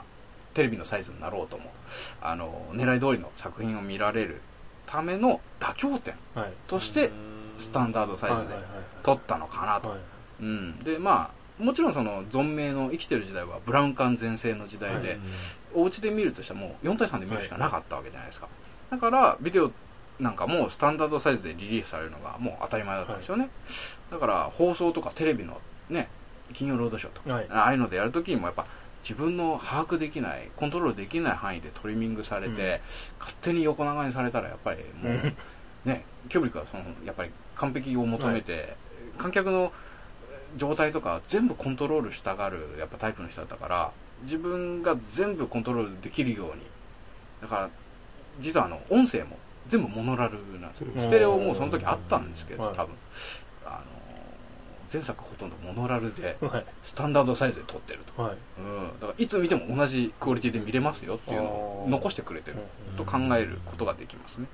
テレビのサイズになろうとも、狙い通りの作品を見られるための妥協点として、スタンダードサイズで撮ったのかなと。で、まあ、もちろんその、存命の生きてる時代はブラウン管全盛の時代で、お家で見るとしてはもう4対3で見るしかなかったわけじゃないですか。だから、ビデオなんかもスタンダードサイズでリリースされるのがもう当たり前だったんですよね。だから、放送とかテレビのね、金曜ロードショーとか、ああいうのでやるときにもやっぱ、自分の把握できない、コントロールできない範囲でトリミングされて、勝手に横長にされたらやっぱりもう、ね、キューブリックはやっぱり完璧を求めて、観客の状態とか全部コントロールしたがるやっぱタイプの人だったから、自分が全部コントロールできるように。だから、実は音声も全部モノラルなんですよ。ステレオもその時あったんですけど、多分。前作ほとんどモノラルで、スタンダードサイズで撮ってると。だからいつ見ても同じクオリティで見れますよっていうのを残してくれてると考えることができますね。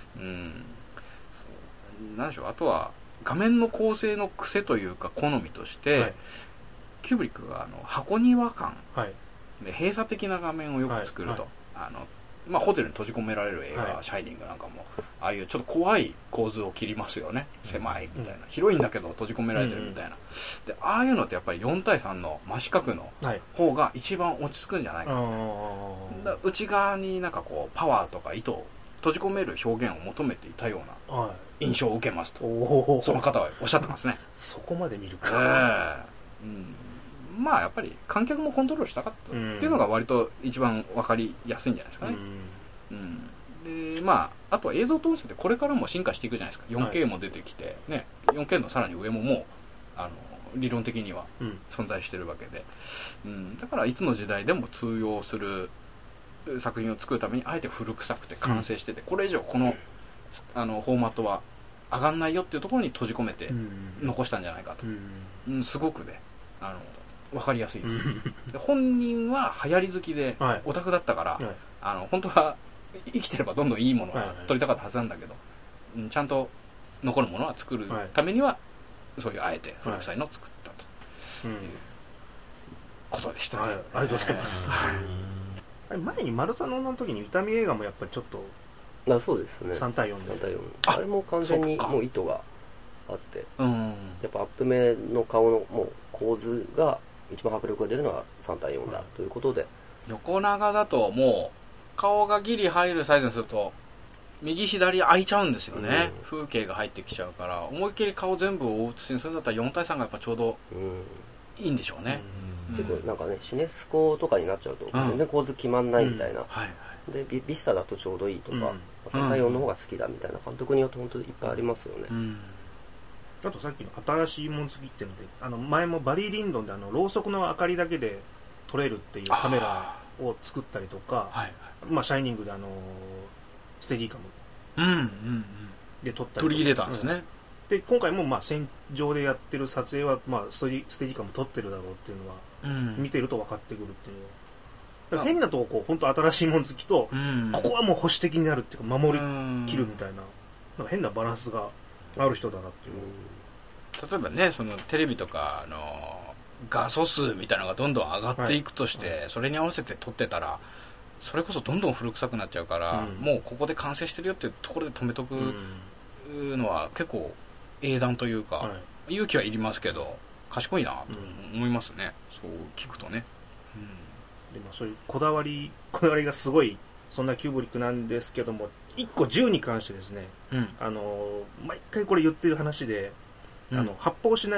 なんでしょう、あとは画面の構成の癖というか好みとして、キューブリックが箱庭感、で閉鎖的な画面をよく作ると。まあ、ホテルに閉じ込められる映画、シャイニングなんかも、ああいうちょっと怖い構図を切りますよね。狭いみたいな。広いんだけど閉じ込められてるみたいな。で、ああいうのってやっぱり4対3の真四角の方が一番落ち着くんじゃないかな。内側になんかこう、パワーとか意図を閉じ込める表現を求めていたような印象を受けますと。その方はおっしゃってますね。 そこまで見るか。 まあやっぱり観客もコントロールしたかったっていうのが割と一番わかりやすいんじゃないですかね。で、まあ、あとは映像と音声ってこれからも進化していくじゃないですか。4K も出てきて、ね、4K のさらに上ももう、理論的には存在してるわけで、だからいつの時代でも通用する作品を作るためにあえて古臭くて完成してて、これ以上この、フォーマットは上がんないよっていうところに閉じ込めて残したんじゃないかと。すごくね、わかりやすい。本人は流行り好きで、オタクだったから、本当は生きてればどんどんいいものが撮りたかったはずなんだけど、ちゃんと残るものは作るためには、そういうあえて古臭いのを作ったということでしたね。 ありがとうございます。前に丸さんの女の時に痛み映画もやっぱりちょっと、 そうですね。 3対4で。 3対4。あれも完全にもう意図があって、やっぱアップ目の顔のもう構図が、一番迫力が出るのは3対4だということで、 横長だともう顔がギリ入るサイズにすると右左空いちゃうんですよね、風景が入ってきちゃうから、思いっきり顔全部を写しにするんだったら4対3がやっぱちょうどいいんでしょうね。 結構なんかね、シネスコとかになっちゃうと全然構図決まんないみたいな、でビスタだとちょうどいいとか、3対4の方が好きだみたいな監督によって本当にいっぱいありますよね。 あとさっきの新しいもん好きってので、前もバリー・リンドンでろうそくの明かりだけで撮れるっていうカメラを作ったりとか、まあシャイニングでステディカムで撮ったり取り入れたんですね。 で今回もまあ戦場でやってる撮影はまあステディカム撮ってるだろうっていうのは見てると分かってくるっていうのは、変なとここう本当新しいもん好きと、ここはもう保守的になるっていうか守りきるみたいな、なんか変なバランスがある人だなっていう。 例えばね、そのテレビとか画素数みたいなのがどんどん上がっていくとして、それに合わせて撮ってたらそれこそどんどん古臭くなっちゃうから、もうここで完成してるよっていうところで止めとくのは結構英断というか、勇気はいりますけど賢いなと思いますね、そう聞くとね。 でもそういうこだわりがすごい、そんなキューブリックなんですけども、1個銃に関してですね、毎回これ言ってる話で、発砲しない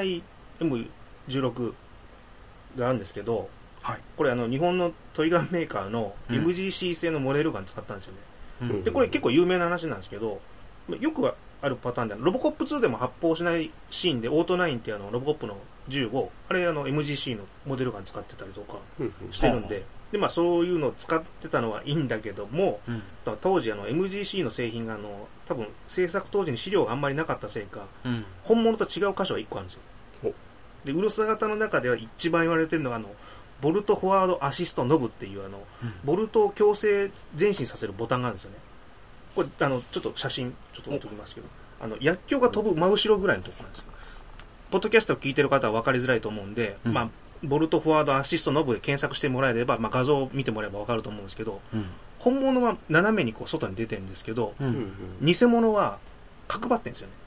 M16 があるんですけど、これ日本のトリガーメーカーの MGC 製のモデルガン使ったんですよね。でこれ結構有名な話なんですけど、よくあるパターンでロボコップ2でも発砲しないシーンでオート9っていうロボコップの銃をあれMGC のモデルガン使ってたりとかしてるんで、でまあそういうのを使ってたのはいいんだけども、当時MGC の製品が多分制作当時に資料があんまりなかったせいか、本物と違う箇所が1個あるんですよ。でウルス型の中では一番言われてるのがボルトフォワードアシストノブっていうボルトを強制前進させるボタンがあるんですよね。これちょっと写真ちょっと置いておきますけど、薬莢が飛ぶ真後ろぐらいのところなんですよ。ポッドキャストを聞いてる方は分かりづらいと思うんで、まあボルトフォワードアシストノブで検索してもらえれば、まあ、画像を見てもらえば分かると思うんですけど、本物は斜めにこう外に出てるんですけど、偽物は角張ってるんですよね。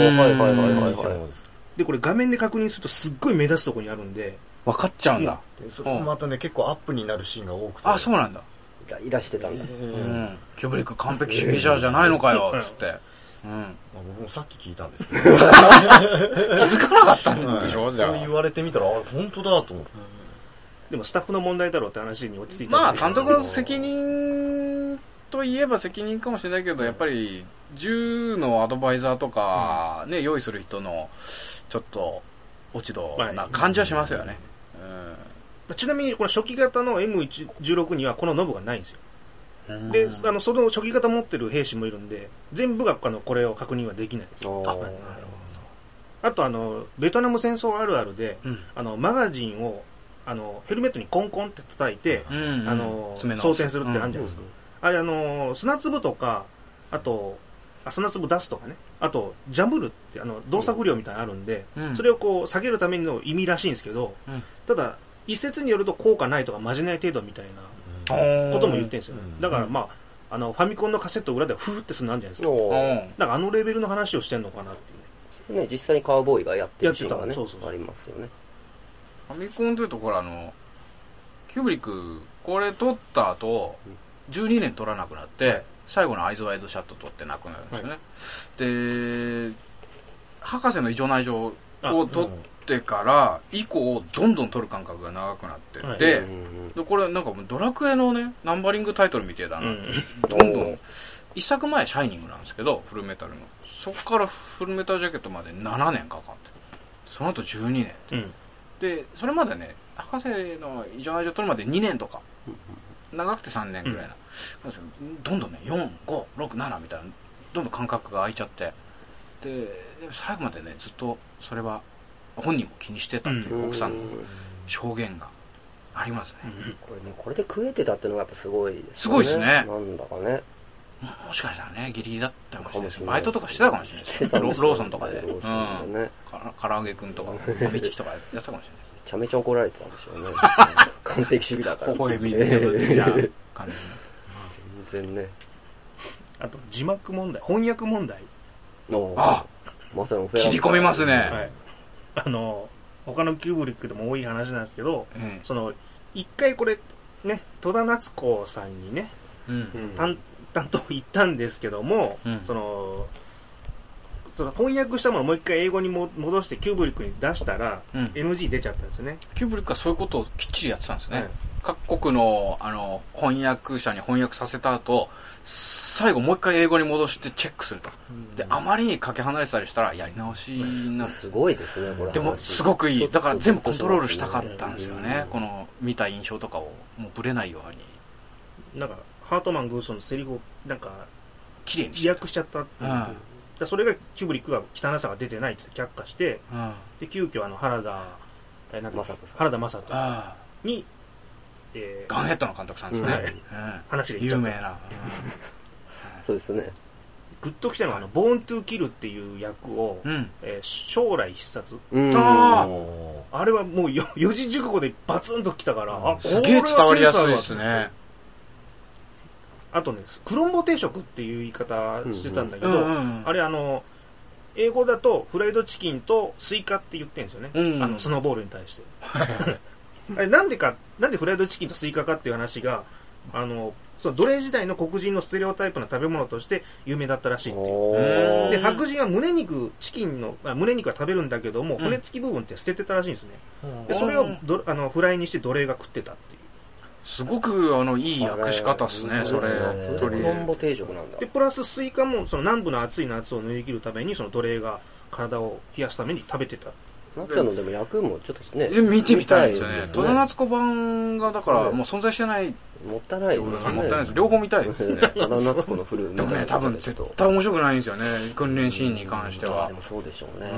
で、これ画面で確認するとすっごい目立つところにあるんで。 分かっちゃうんだ。 それもまたね、結構アップになるシーンが多くて。 あ、そうなんだ。 いらしてたんだ。 キューブリック完璧主義者じゃないのかよ、つって。 僕もさっき聞いたんですけど。 気づかなかったんでしょ、じゃあ。 そう言われてみたら、あ、本当だと思って。 でもスタッフの問題だろうって話に落ち着いた。 まあ、監督の責任といえば責任かもしれないけど、やっぱり、銃のアドバイザーとか、ね、用意する人の、ちょっと、落ち度な感じはしますよね。 ちなみに、これ初期型の M16 にはこのノブがないんですよ。で、その初期型持ってる兵士もいるんで、全部がこれを確認はできないです。あと、ベトナム戦争あるあるで、マガジンを、ヘルメットにコンコンって叩いて、装填するってあるじゃないですか。あれ、砂粒とか、あと、砂粒出すとかね。あと、ジャムルって、動作不良みたいなのあるんで、それをこう、下げるための意味らしいんですけど、ただ、一説によると効果ないとか、まじない程度みたいなことも言ってるんですよ。だから、まあ、ファミコンのカセット裏でフーってするのあるじゃないですか。なんかレベルの話をしてんのかなっていうね。実際にカウボーイがやってるシーンがね、ありますよね。 ファミコンというと、これキューブリック、これ撮った後、12年撮らなくなって、最後のアイズワイドシャット撮ってなくなるんですよね。で、博士の異常内情を撮ってから以降、どんどん撮る間隔が長くなってって、でこれなんかドラクエのね、ナンバリングタイトルみたいだな。どんどん、一作前シャイニングなんですけど、フルメタルの。そこからフルメタルジャケットまで7年かかって。その後12年。で、それまでね、博士の異常内情撮るまで2年とか。長くて3年くらいな。どんどんね、4、5、6、7みたいな、どんどん間隔が空いちゃって、で、最後までね、ずっとそれは本人も気にしてたっていう奥さんの証言がありますね。 これで食えてたっていうのがやっぱすごいですね。 すごいですね。 なんだかね。 もしかしたらね、ギリギリだったかもしれないです。バイトとかしてたかもしれないです。ローソンとかで。唐揚げくんとか、ファミチキとかやってたかもしれないです。 めちゃめちゃ怒られてたんでしょうね。完璧主義だから。 微笑み的な感じ。 全然ね。 あと、字幕問題、翻訳問題。 まさに切り込みますね。 他のキューブリックでも多い話なんですけど、一回これ、ね、戸田夏子さんにね、担当行ったんですけども、その翻訳したものをもう一回英語に戻してキューブリックに出したら、NG 出ちゃったんですね。 キューブリックはそういうことをきっちりやってたんですね。各国の、翻訳者に翻訳させた後、最後もう一回英語に戻してチェックすると。で、あまりにかけ離れてたりしたらやり直しになる。 すごいですね、これ。 でも、すごくいい。だから全部コントロールしたかったんですよね。この、見た印象とかを、もうブレないように。なんか、ハートマン・グーソンのセリフを、なんか、 綺麗に飛躍しちゃったっていう。それがキューブリックが汚さが出てないって却下して、で急遽原田雅人に、 ガンヘッドの監督さんですね。 話が有名な。 そうですね。 グッときたのはボーントゥーキルっていう役を、将来必殺。あれはもう四字熟語でバツンときたから、 すげえ伝わりやすいですね。 あとね、クロンボ定食っていう言い方してたんだけど、あれ英語だとフライドチキンとスイカって言ってるんですよね。スノーボールに対して。あれなんでフライドチキンとスイカかっていう話が、その奴隷時代の黒人のステレオタイプな食べ物として有名だったらしいっていう。で、白人は胸肉は食べるんだけども、骨付き部分って捨ててたらしいんですね。で、それをフライにして奴隷が食ってたっていう。 すごくいい訳し方っすね、それ。 コロンボ定食なんだ。 で、プラススイカもその南部の暑い夏を乗り切るために、その奴隷が体を冷やすために食べてた。 なっちゃんのでも役もちょっとね。 見てみたいですよね。戸田夏子版がだからもう存在してない。 もったいないですね。 もったいないです。両方見たいですね。 戸田夏子のフル。 でもね、多分絶対面白くないんですよね。訓練シーンに関しては。 でもそうでしょうね。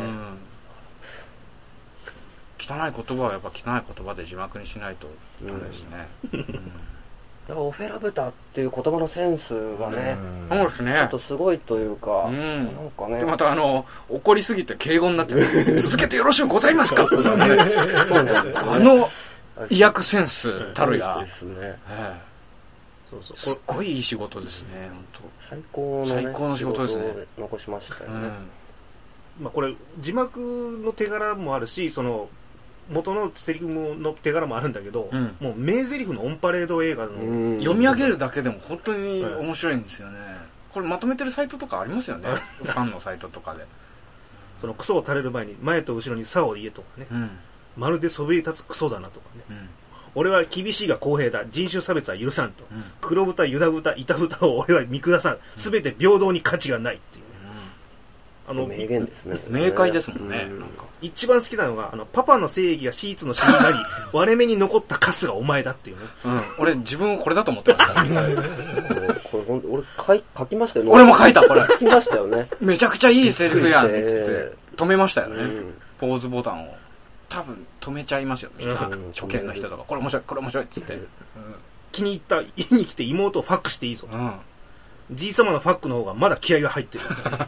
汚い言葉はやっぱ汚い言葉で字幕にしないとダメですね。 オフェラ豚っていう言葉のセンスがね、 そうですね。 ちょっとすごいというか、なんかね。 で、また怒りすぎて敬語になってる。続けてよろしゅうございますかそうなんですよ。意訳センスたるや。 ですね。 すっごいいい仕事ですね、 本当。最高の仕事ですね。 残しましたよね。 まあこれ字幕の手柄もあるし、その元のセリフの手柄もあるんだけど、もう名台詞のオンパレード映画の読み上げるだけでも本当に面白いんですよね。これまとめてるサイトとかありますよね。ファンのサイトとかで。 そのクソを垂れる前に前と後ろにさを言えとかね。まるでそびえ立つクソだなとかね。俺は厳しいが公平だ。人種差別は許さんと。黒豚、ユダ豚、板豚を俺は見下さん。すべて平等に価値がないっていう。 名言ですね。 明快ですもんね。 一番好きなのが、パパの正義がシーツの尻になり、割れ目に残ったカスがお前だっていうね。 俺自分これだと思ってますからね。 これ俺書きましたよね。 俺も書いた、これ。 書きましたよね。 めちゃくちゃいいセリフやんって止めましたよね。ポーズボタンを。多分止めちゃいますよ、みんな。初見の人とか。これ面白い、これ面白いっつって。 気に入った家に来て妹をファックしていいぞ。じい様のファックの方がまだ気合が入ってる。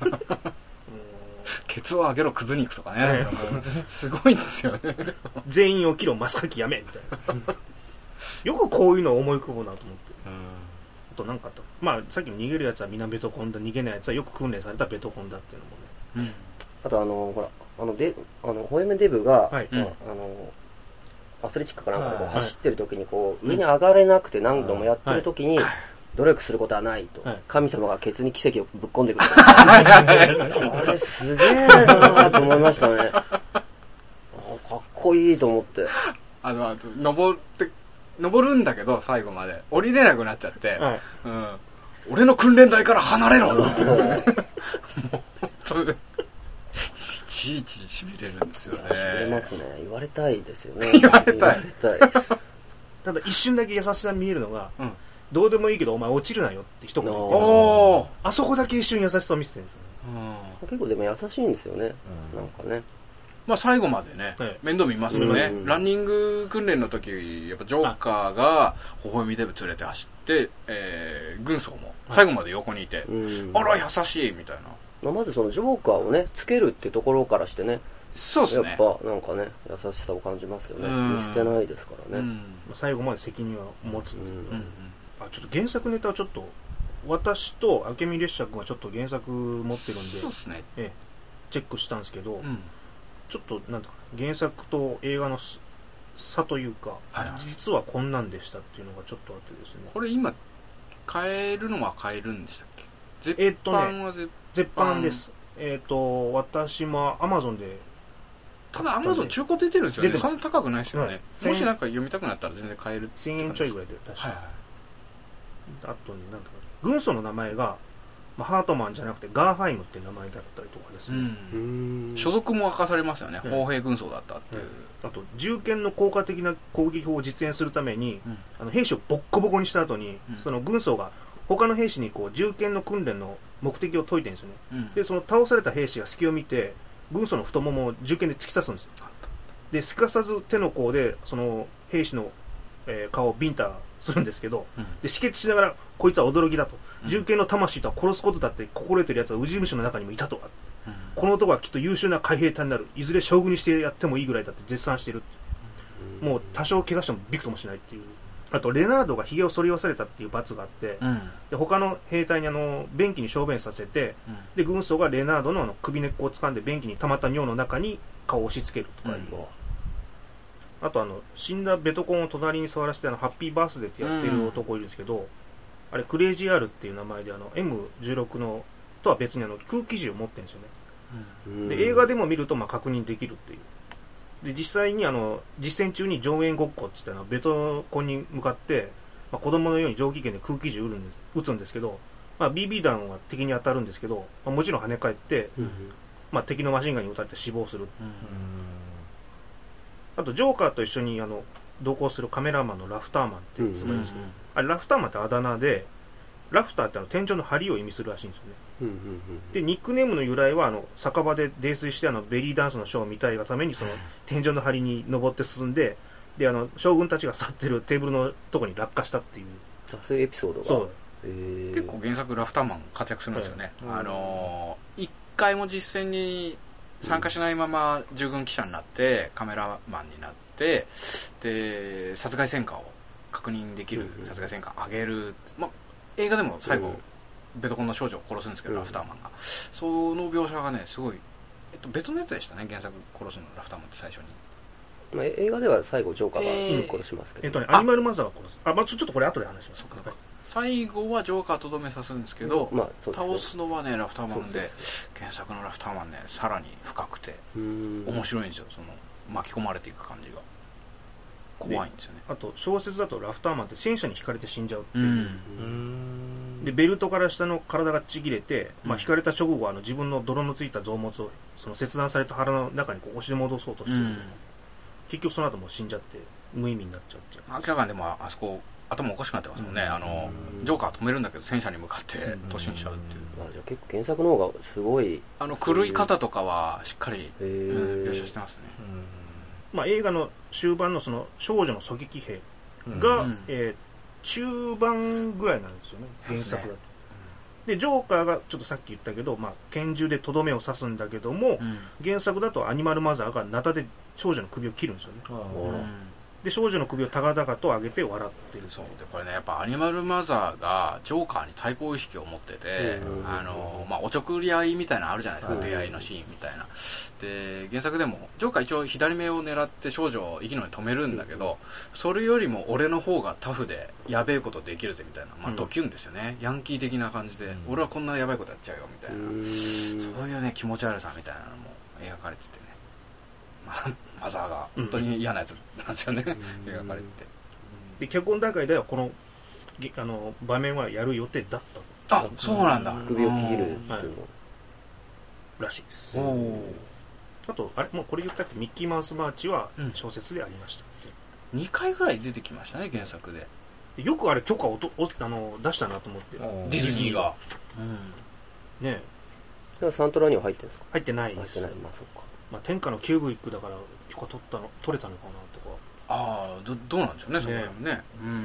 ケツを上げろクズ肉とかね。すごいんですよね。 全員起きろマスカキやめみたいな。よくこういうのを思い浮かぶなと思って。あとなんかあった。まあさっきの逃げるやつはみんなベトコンだ、逃げないやつはよく訓練されたベトコンだっていうのもね。 あとほら、ホエメデブが、アスレチックかなんかでこう走ってる時にこう、上に上がれなくて何度もやってる時に、努力することはないと。神様がケツに奇跡をぶっ込んでくる。あれすげえなと思いましたね。かっこいいと思って。 登るんだけど、最後まで。降りれなくなっちゃって。俺の訓練台から離れろもう、いちいち痺れるんですよね。 痺れますね。言われたいですよね。 言われたい。 ただ一瞬だけ優しさ見えるのが、どうでもいいけどお前落ちるなよって一言言ってあそこだけ一瞬優しさを見せてるんですよ。 結構でも優しいんですよね。なんかね。 まあ最後までね、面倒見ますよね。ランニング訓練の時、やっぱジョーカーが微笑みデブ連れて走って、軍曹も最後まで横にいて、あら優しいみたいな。 まずそのジョーカーをね、つけるってところからしてね、 そうですね。 やっぱなんかね、優しさを感じますよね。見捨てないですからね。 最後まで責任は持つっていう。ちょっと原作ネタはちょっと、私と明美列車君はちょっと原作持ってるんで、 そうですね。 チェックしたんですけど、ちょっとなんとか原作と映画の差というか、実はこんなんでしたっていうのがちょっとあってですね。 これ今買えるのは買えるんでしたっけ？ 絶版は絶版です。私も Amazon で。 ただ Amazon 中古出てるんですよね。そんな高くないですよね。もしなんか読みたくなったら全然買える。 1000円ちょいぐらいで確か。あとね、なんとか軍曹の名前が、ハートマンじゃなくてガーハイムって名前だったりとかですね。 所属も明かされますよね。砲兵軍曹だったっていう。 あと銃剣の効果的な攻撃法を実現するために、兵士をボッコボコにした後に、その軍曹が他の兵士にこう銃剣の訓練の目的を説いてるんですよね。でその倒された兵士が隙を見て軍曹の太ももを銃剣で突き刺すんですよ。ですかさず手の甲でその兵士の、顔をビンタするんですけど、で止血しながらこいつは驚きだと、銃剣の魂とは殺すことだって心得てる奴はウジ虫の中にもいたとか、この男はきっと優秀な海兵隊になる、いずれ将軍にしてやってもいいぐらいだって絶賛してるって、もう多少怪我してもびくともしないっていう。あとレナードが髭を剃り忘れたっていう罰があって、で他の兵隊に便器に小便させて、で軍曹がレナードの首根っこを掴んで便器に溜まった尿の中に顔を押し付けるとかいう、あと死んだベトコンを隣に座らせてハッピーバースデーってやってる男いるんですけど、あれクレイジー R っていう名前でM16 のとは別に空気銃を持ってるんですよね。で映画でも見ると確認できるっていう。で実際に実戦中に上演ごっこって言ってベトコンに向かって、子供のように上機嫌で空気銃撃つんですけど、BB 弾は敵に当たるんですけど、もちろん跳ね返って、敵のマシンガンに撃たれて死亡する。あとジョーカーと一緒に同行するカメラマンのラフターマンっていうつもりですけど、あれラフターマンってあだ名で、ラフターって天井の梁を意味するらしいんですよね。でニックネームの由来は酒場で泥酔してベリーダンスのショーを見たいがためにその天井の梁に登って進んで、で将軍たちが座ってるテーブルのとこに落下したっていうそういうエピソードが。 そう。 結構原作ラフターマン活躍するんですよね。一回も実戦に参加しないまま従軍記者になって、カメラマンになって、で、殺害戦果を確認できる殺害戦果を上げる。まあ、映画でも最後、ベトコンの少女を殺すんですけど、ラフターマンが。その描写がね、すごい、別のやつでしたね、原作殺すのラフターマンって最初に。 まあ、映画では最後ジョーカーが殺しますけど。 アニマルマザーが殺す。まあ、ちょっとこれ後で話します。 最後はジョーカーとどめさすんですけど、倒すのはね、ラフターマンで、原作のラフターマンね、さらに深くて、面白いんですよ、その、巻き込まれていく感じが。怖いんですよね。 あと、小説だとラフターマンって戦車に引かれて死んじゃうっていう。で、ベルトから下の体がちぎれて、まあ、引かれた直後は自分の泥のついた臓物を、その切断された腹の中にこう押し戻そうとしてる。結局その後もう死んじゃって、無意味になっちゃうっていう。 明らかにでも、あそこ、頭おかしくなってますもんね。ジョーカー止めるんだけど戦車に向かって突進しちゃうっていう。 じゃあ結構原作の方がすごい。 狂い方とかはしっかり描写してますね。 まあ映画の終盤のその少女の狙撃兵が、中盤ぐらいなんですよね、原作だと。で、ジョーカーがちょっとさっき言ったけど、まあ拳銃でとどめを刺すんだけども、原作だとアニマルマザーがナタで少女の首を切るんですよね。で、少女の首を高々と上げて笑ってる。 そう。で、これね、やっぱアニマルマザーがジョーカーに対抗意識を持ってて、まあ、おちょくり合いみたいなのあるじゃないですか、出会いのシーンみたいな。で、原作でも、ジョーカー一応左目を狙って少女を生きるのに止めるんだけど、それよりも俺の方がタフで、やべえことできるぜみたいな、まあ、ドキュンですよね。ヤンキー的な感じで、俺はこんなやばいことやっちゃうよみたいな。そういうね、気持ち悪さみたいなのも描かれててね。まあマザーが本当に嫌なやつなんですよね、描かれてて。 で、脚本段階ではこの場面はやる予定だった。 あ、そうなんだ。 首を切るらしいです。あと、もうこれ言ったっけ、ミッキーマウスマーチは小説でありました。 2回ぐらい出てきましたね、原作で。 よくあれ許可を出したなと思って。 ディズニーが。 ねえ。 それはサントラには入ってるんですか？ 入ってないです。 入ってない。まあ、そうか。 まあ、天下のキューブリックだから許可取れたのかなとか。 ああ、どうなんでしょうね、そこら辺ね。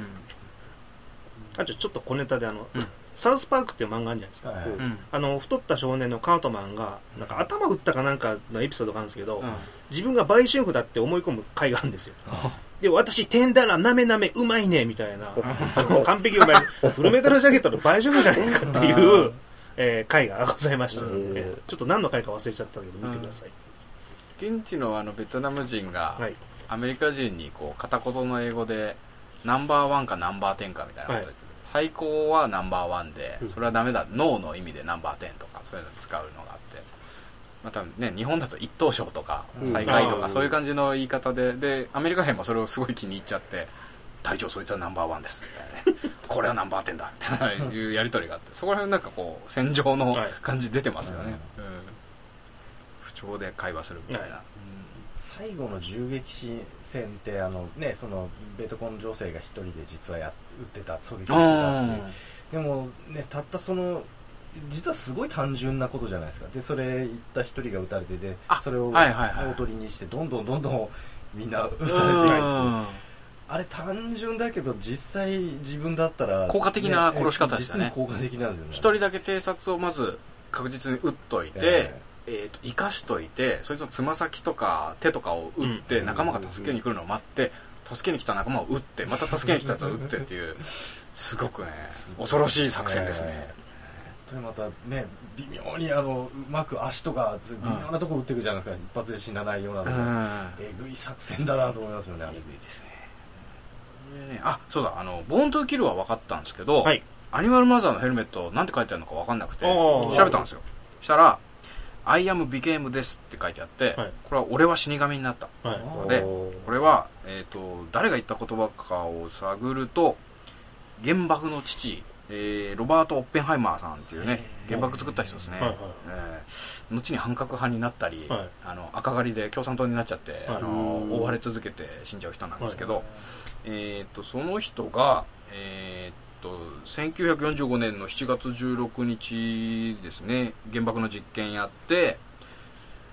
あとちょっと小ネタでサウスパークっていう漫画あるじゃないですか。太った少年のカートマンが、なんか頭打ったかなんかのエピソードがあるんですけど、自分が売春婦だって思い込む回があるんですよ。で、私、天だな、なめなめ、うまいね、みたいな。完璧うまい。フルメタルジャケットの売春婦じゃないかっていう、回がございました。ちょっと何の回か忘れちゃったけど、見てください。 現地のベトナム人が、アメリカ人にこう片言の英語で、ナンバーワンかナンバーテンかみたいなことです。最高はナンバーワンで、それはダメだ、ノーの意味でナンバーテンとか、そういうの使うのがあって、またね、日本だと一等賞とか、最下位とか、そういう感じの言い方で、で、アメリカ兵もそれをすごい気に入っちゃって、隊長そいつはナンバーワンです、みたいなね。これはナンバーテンだ、みたいないうやりとりがあって、そこら辺なんかこう、戦場の感じ出てますよね。不調で会話するみたいな。 最後の銃撃戦ってそのベトコン女性が一人で実は撃ってた、狙撃してたっていう。でもね、たったその実はすごい単純なことじゃないですか。でそれ言った一人が撃たれて、でそれを大取りにしてどんどんみんな撃たれていく。あれ単純だけど実際自分だったら効果的な殺し方でしたね。 効果的なんですよね。 一人だけ偵察をまず確実に撃っといて。生かしといて、そいつのつま先とか手とかを撃って、仲間が助けに来るのを待って、助けに来た仲間を撃って、また助けに来たやつを撃ってっていう、すごくね、恐ろしい作戦ですね。 またね、微妙にうまく足とか、微妙なとこ撃っていくじゃないですか、一発で死なないような。えぐい作戦だなと思いますよね。えぐいですね。あ、そうだ、ボーントゥーキルは分かったんですけど、アニマルマザーのヘルメット、なんて書いてあるのか分かんなくて、調べたんですよ。そしたら、I am became this って書いてあって、これは俺は死神になった。で、これは、誰が言った言葉かを探ると、原爆の父、ロバート・オッペンハイマーさんっていうね、原爆作った人ですね。後に反核派になったり、赤狩りで共産党になっちゃって、追われ続けて死んじゃう人なんですけど、その人が、1945年の7月16日ですね、原爆の実験やって、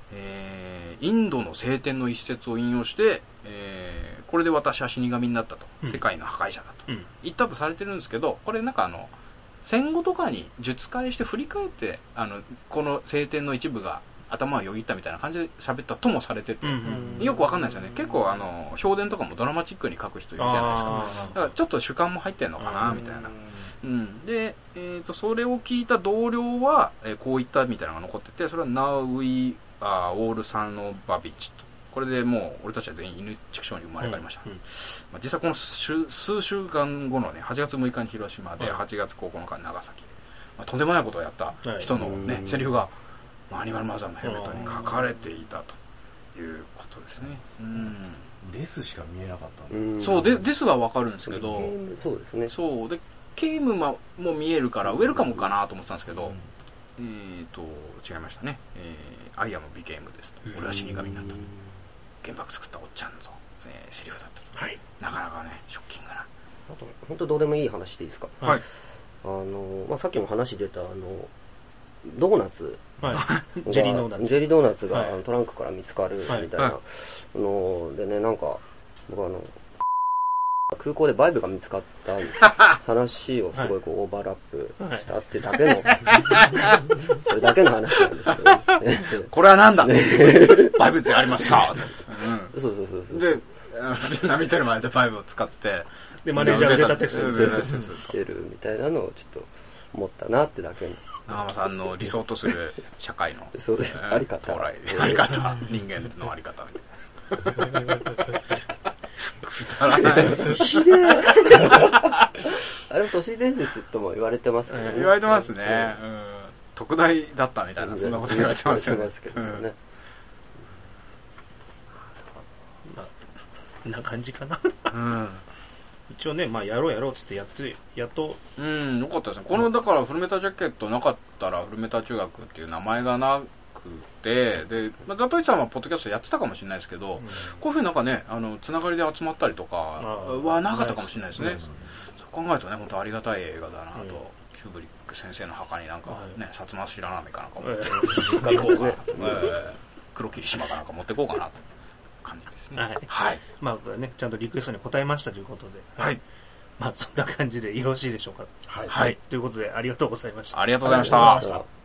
インドの聖典の一節を引用して、これで私は死神になったと、世界の破壊者だと、言ったとされてるんですけど、これなんか戦後とかに術解して振り返って、この聖典の一部が頭をよぎったみたいな感じで喋ったともされてて、よくわかんないですよね。結構評伝とかもドラマチックに書く人いるじゃないですか。だからちょっと主観も入ってんのかな、みたいな。で、それを聞いた同僚は、こう言ったみたいなのが残ってて、それは Now we are all son of Babich と。これでもう俺たちは全員犬畜生に生まれ変わりました。実際この数週間後のね、8月6日に広島で、8月9日に長崎で、とんでもないことをやった人のね、セリフが、アニマルマザーのヘルメットに書かれていたということですね。 デスしか見えなかったそうで、デスはわかるんですけど、 そうですね。 そうで、ケイムも見えるからウェルカムかなと思ってたんですけど、違いましたね。アイアムビケイムですと。俺は死神になったと。原爆作ったおっちゃんのセリフだったと。はい。なかなかね、ショッキングな。 あと、本当どうでもいい話でいいですか。 はい。 さっきも話出たドーナツ。 はい。ジェリードーナツ。 ジェリードーナツがトランクから見つかるみたいなのでね、なんか、僕空港でバイブが見つかった話をすごいオーバーラップしたってだけの、それだけの話なんですけど。 これはなんだバイブってありますさそう。 で、みんな見てる前でバイブを使って、 で、マネージャーが出たってしてるみたいなのをちょっと思ったなってだけの。 長間さんの理想とする社会のそうです。あり方。 あり方。人間のあり方みたいな。くだらない。 ひでえ。あれも都市伝説とも言われてますね。 言われてますね。特大だったみたいな、そんなこと言われてますよね。 な感じかな。一応ね、やろうっつってやっと。 よかったですね。この、だからフルメタジャケットなかったらフルメタ中学っていう名前がなくて、で、ザトイさんはポッドキャストやってたかもしれないですけど、こういうふうになんかね、つながりで集まったりとかはなかったかもしれないですね。そう考えるとね、本当ありがたい映画だなと、キューブリック先生の墓になんかね、薩摩白波かなんか持ってこうかなと、黒霧島かなんか持ってこうかなと。感じですね。はい。 これね、ちゃんとリクエストに答えましたということで。はい。そんな感じでよろしいでしょうか。はい。ということで、ありがとうございました。 ありがとうございました。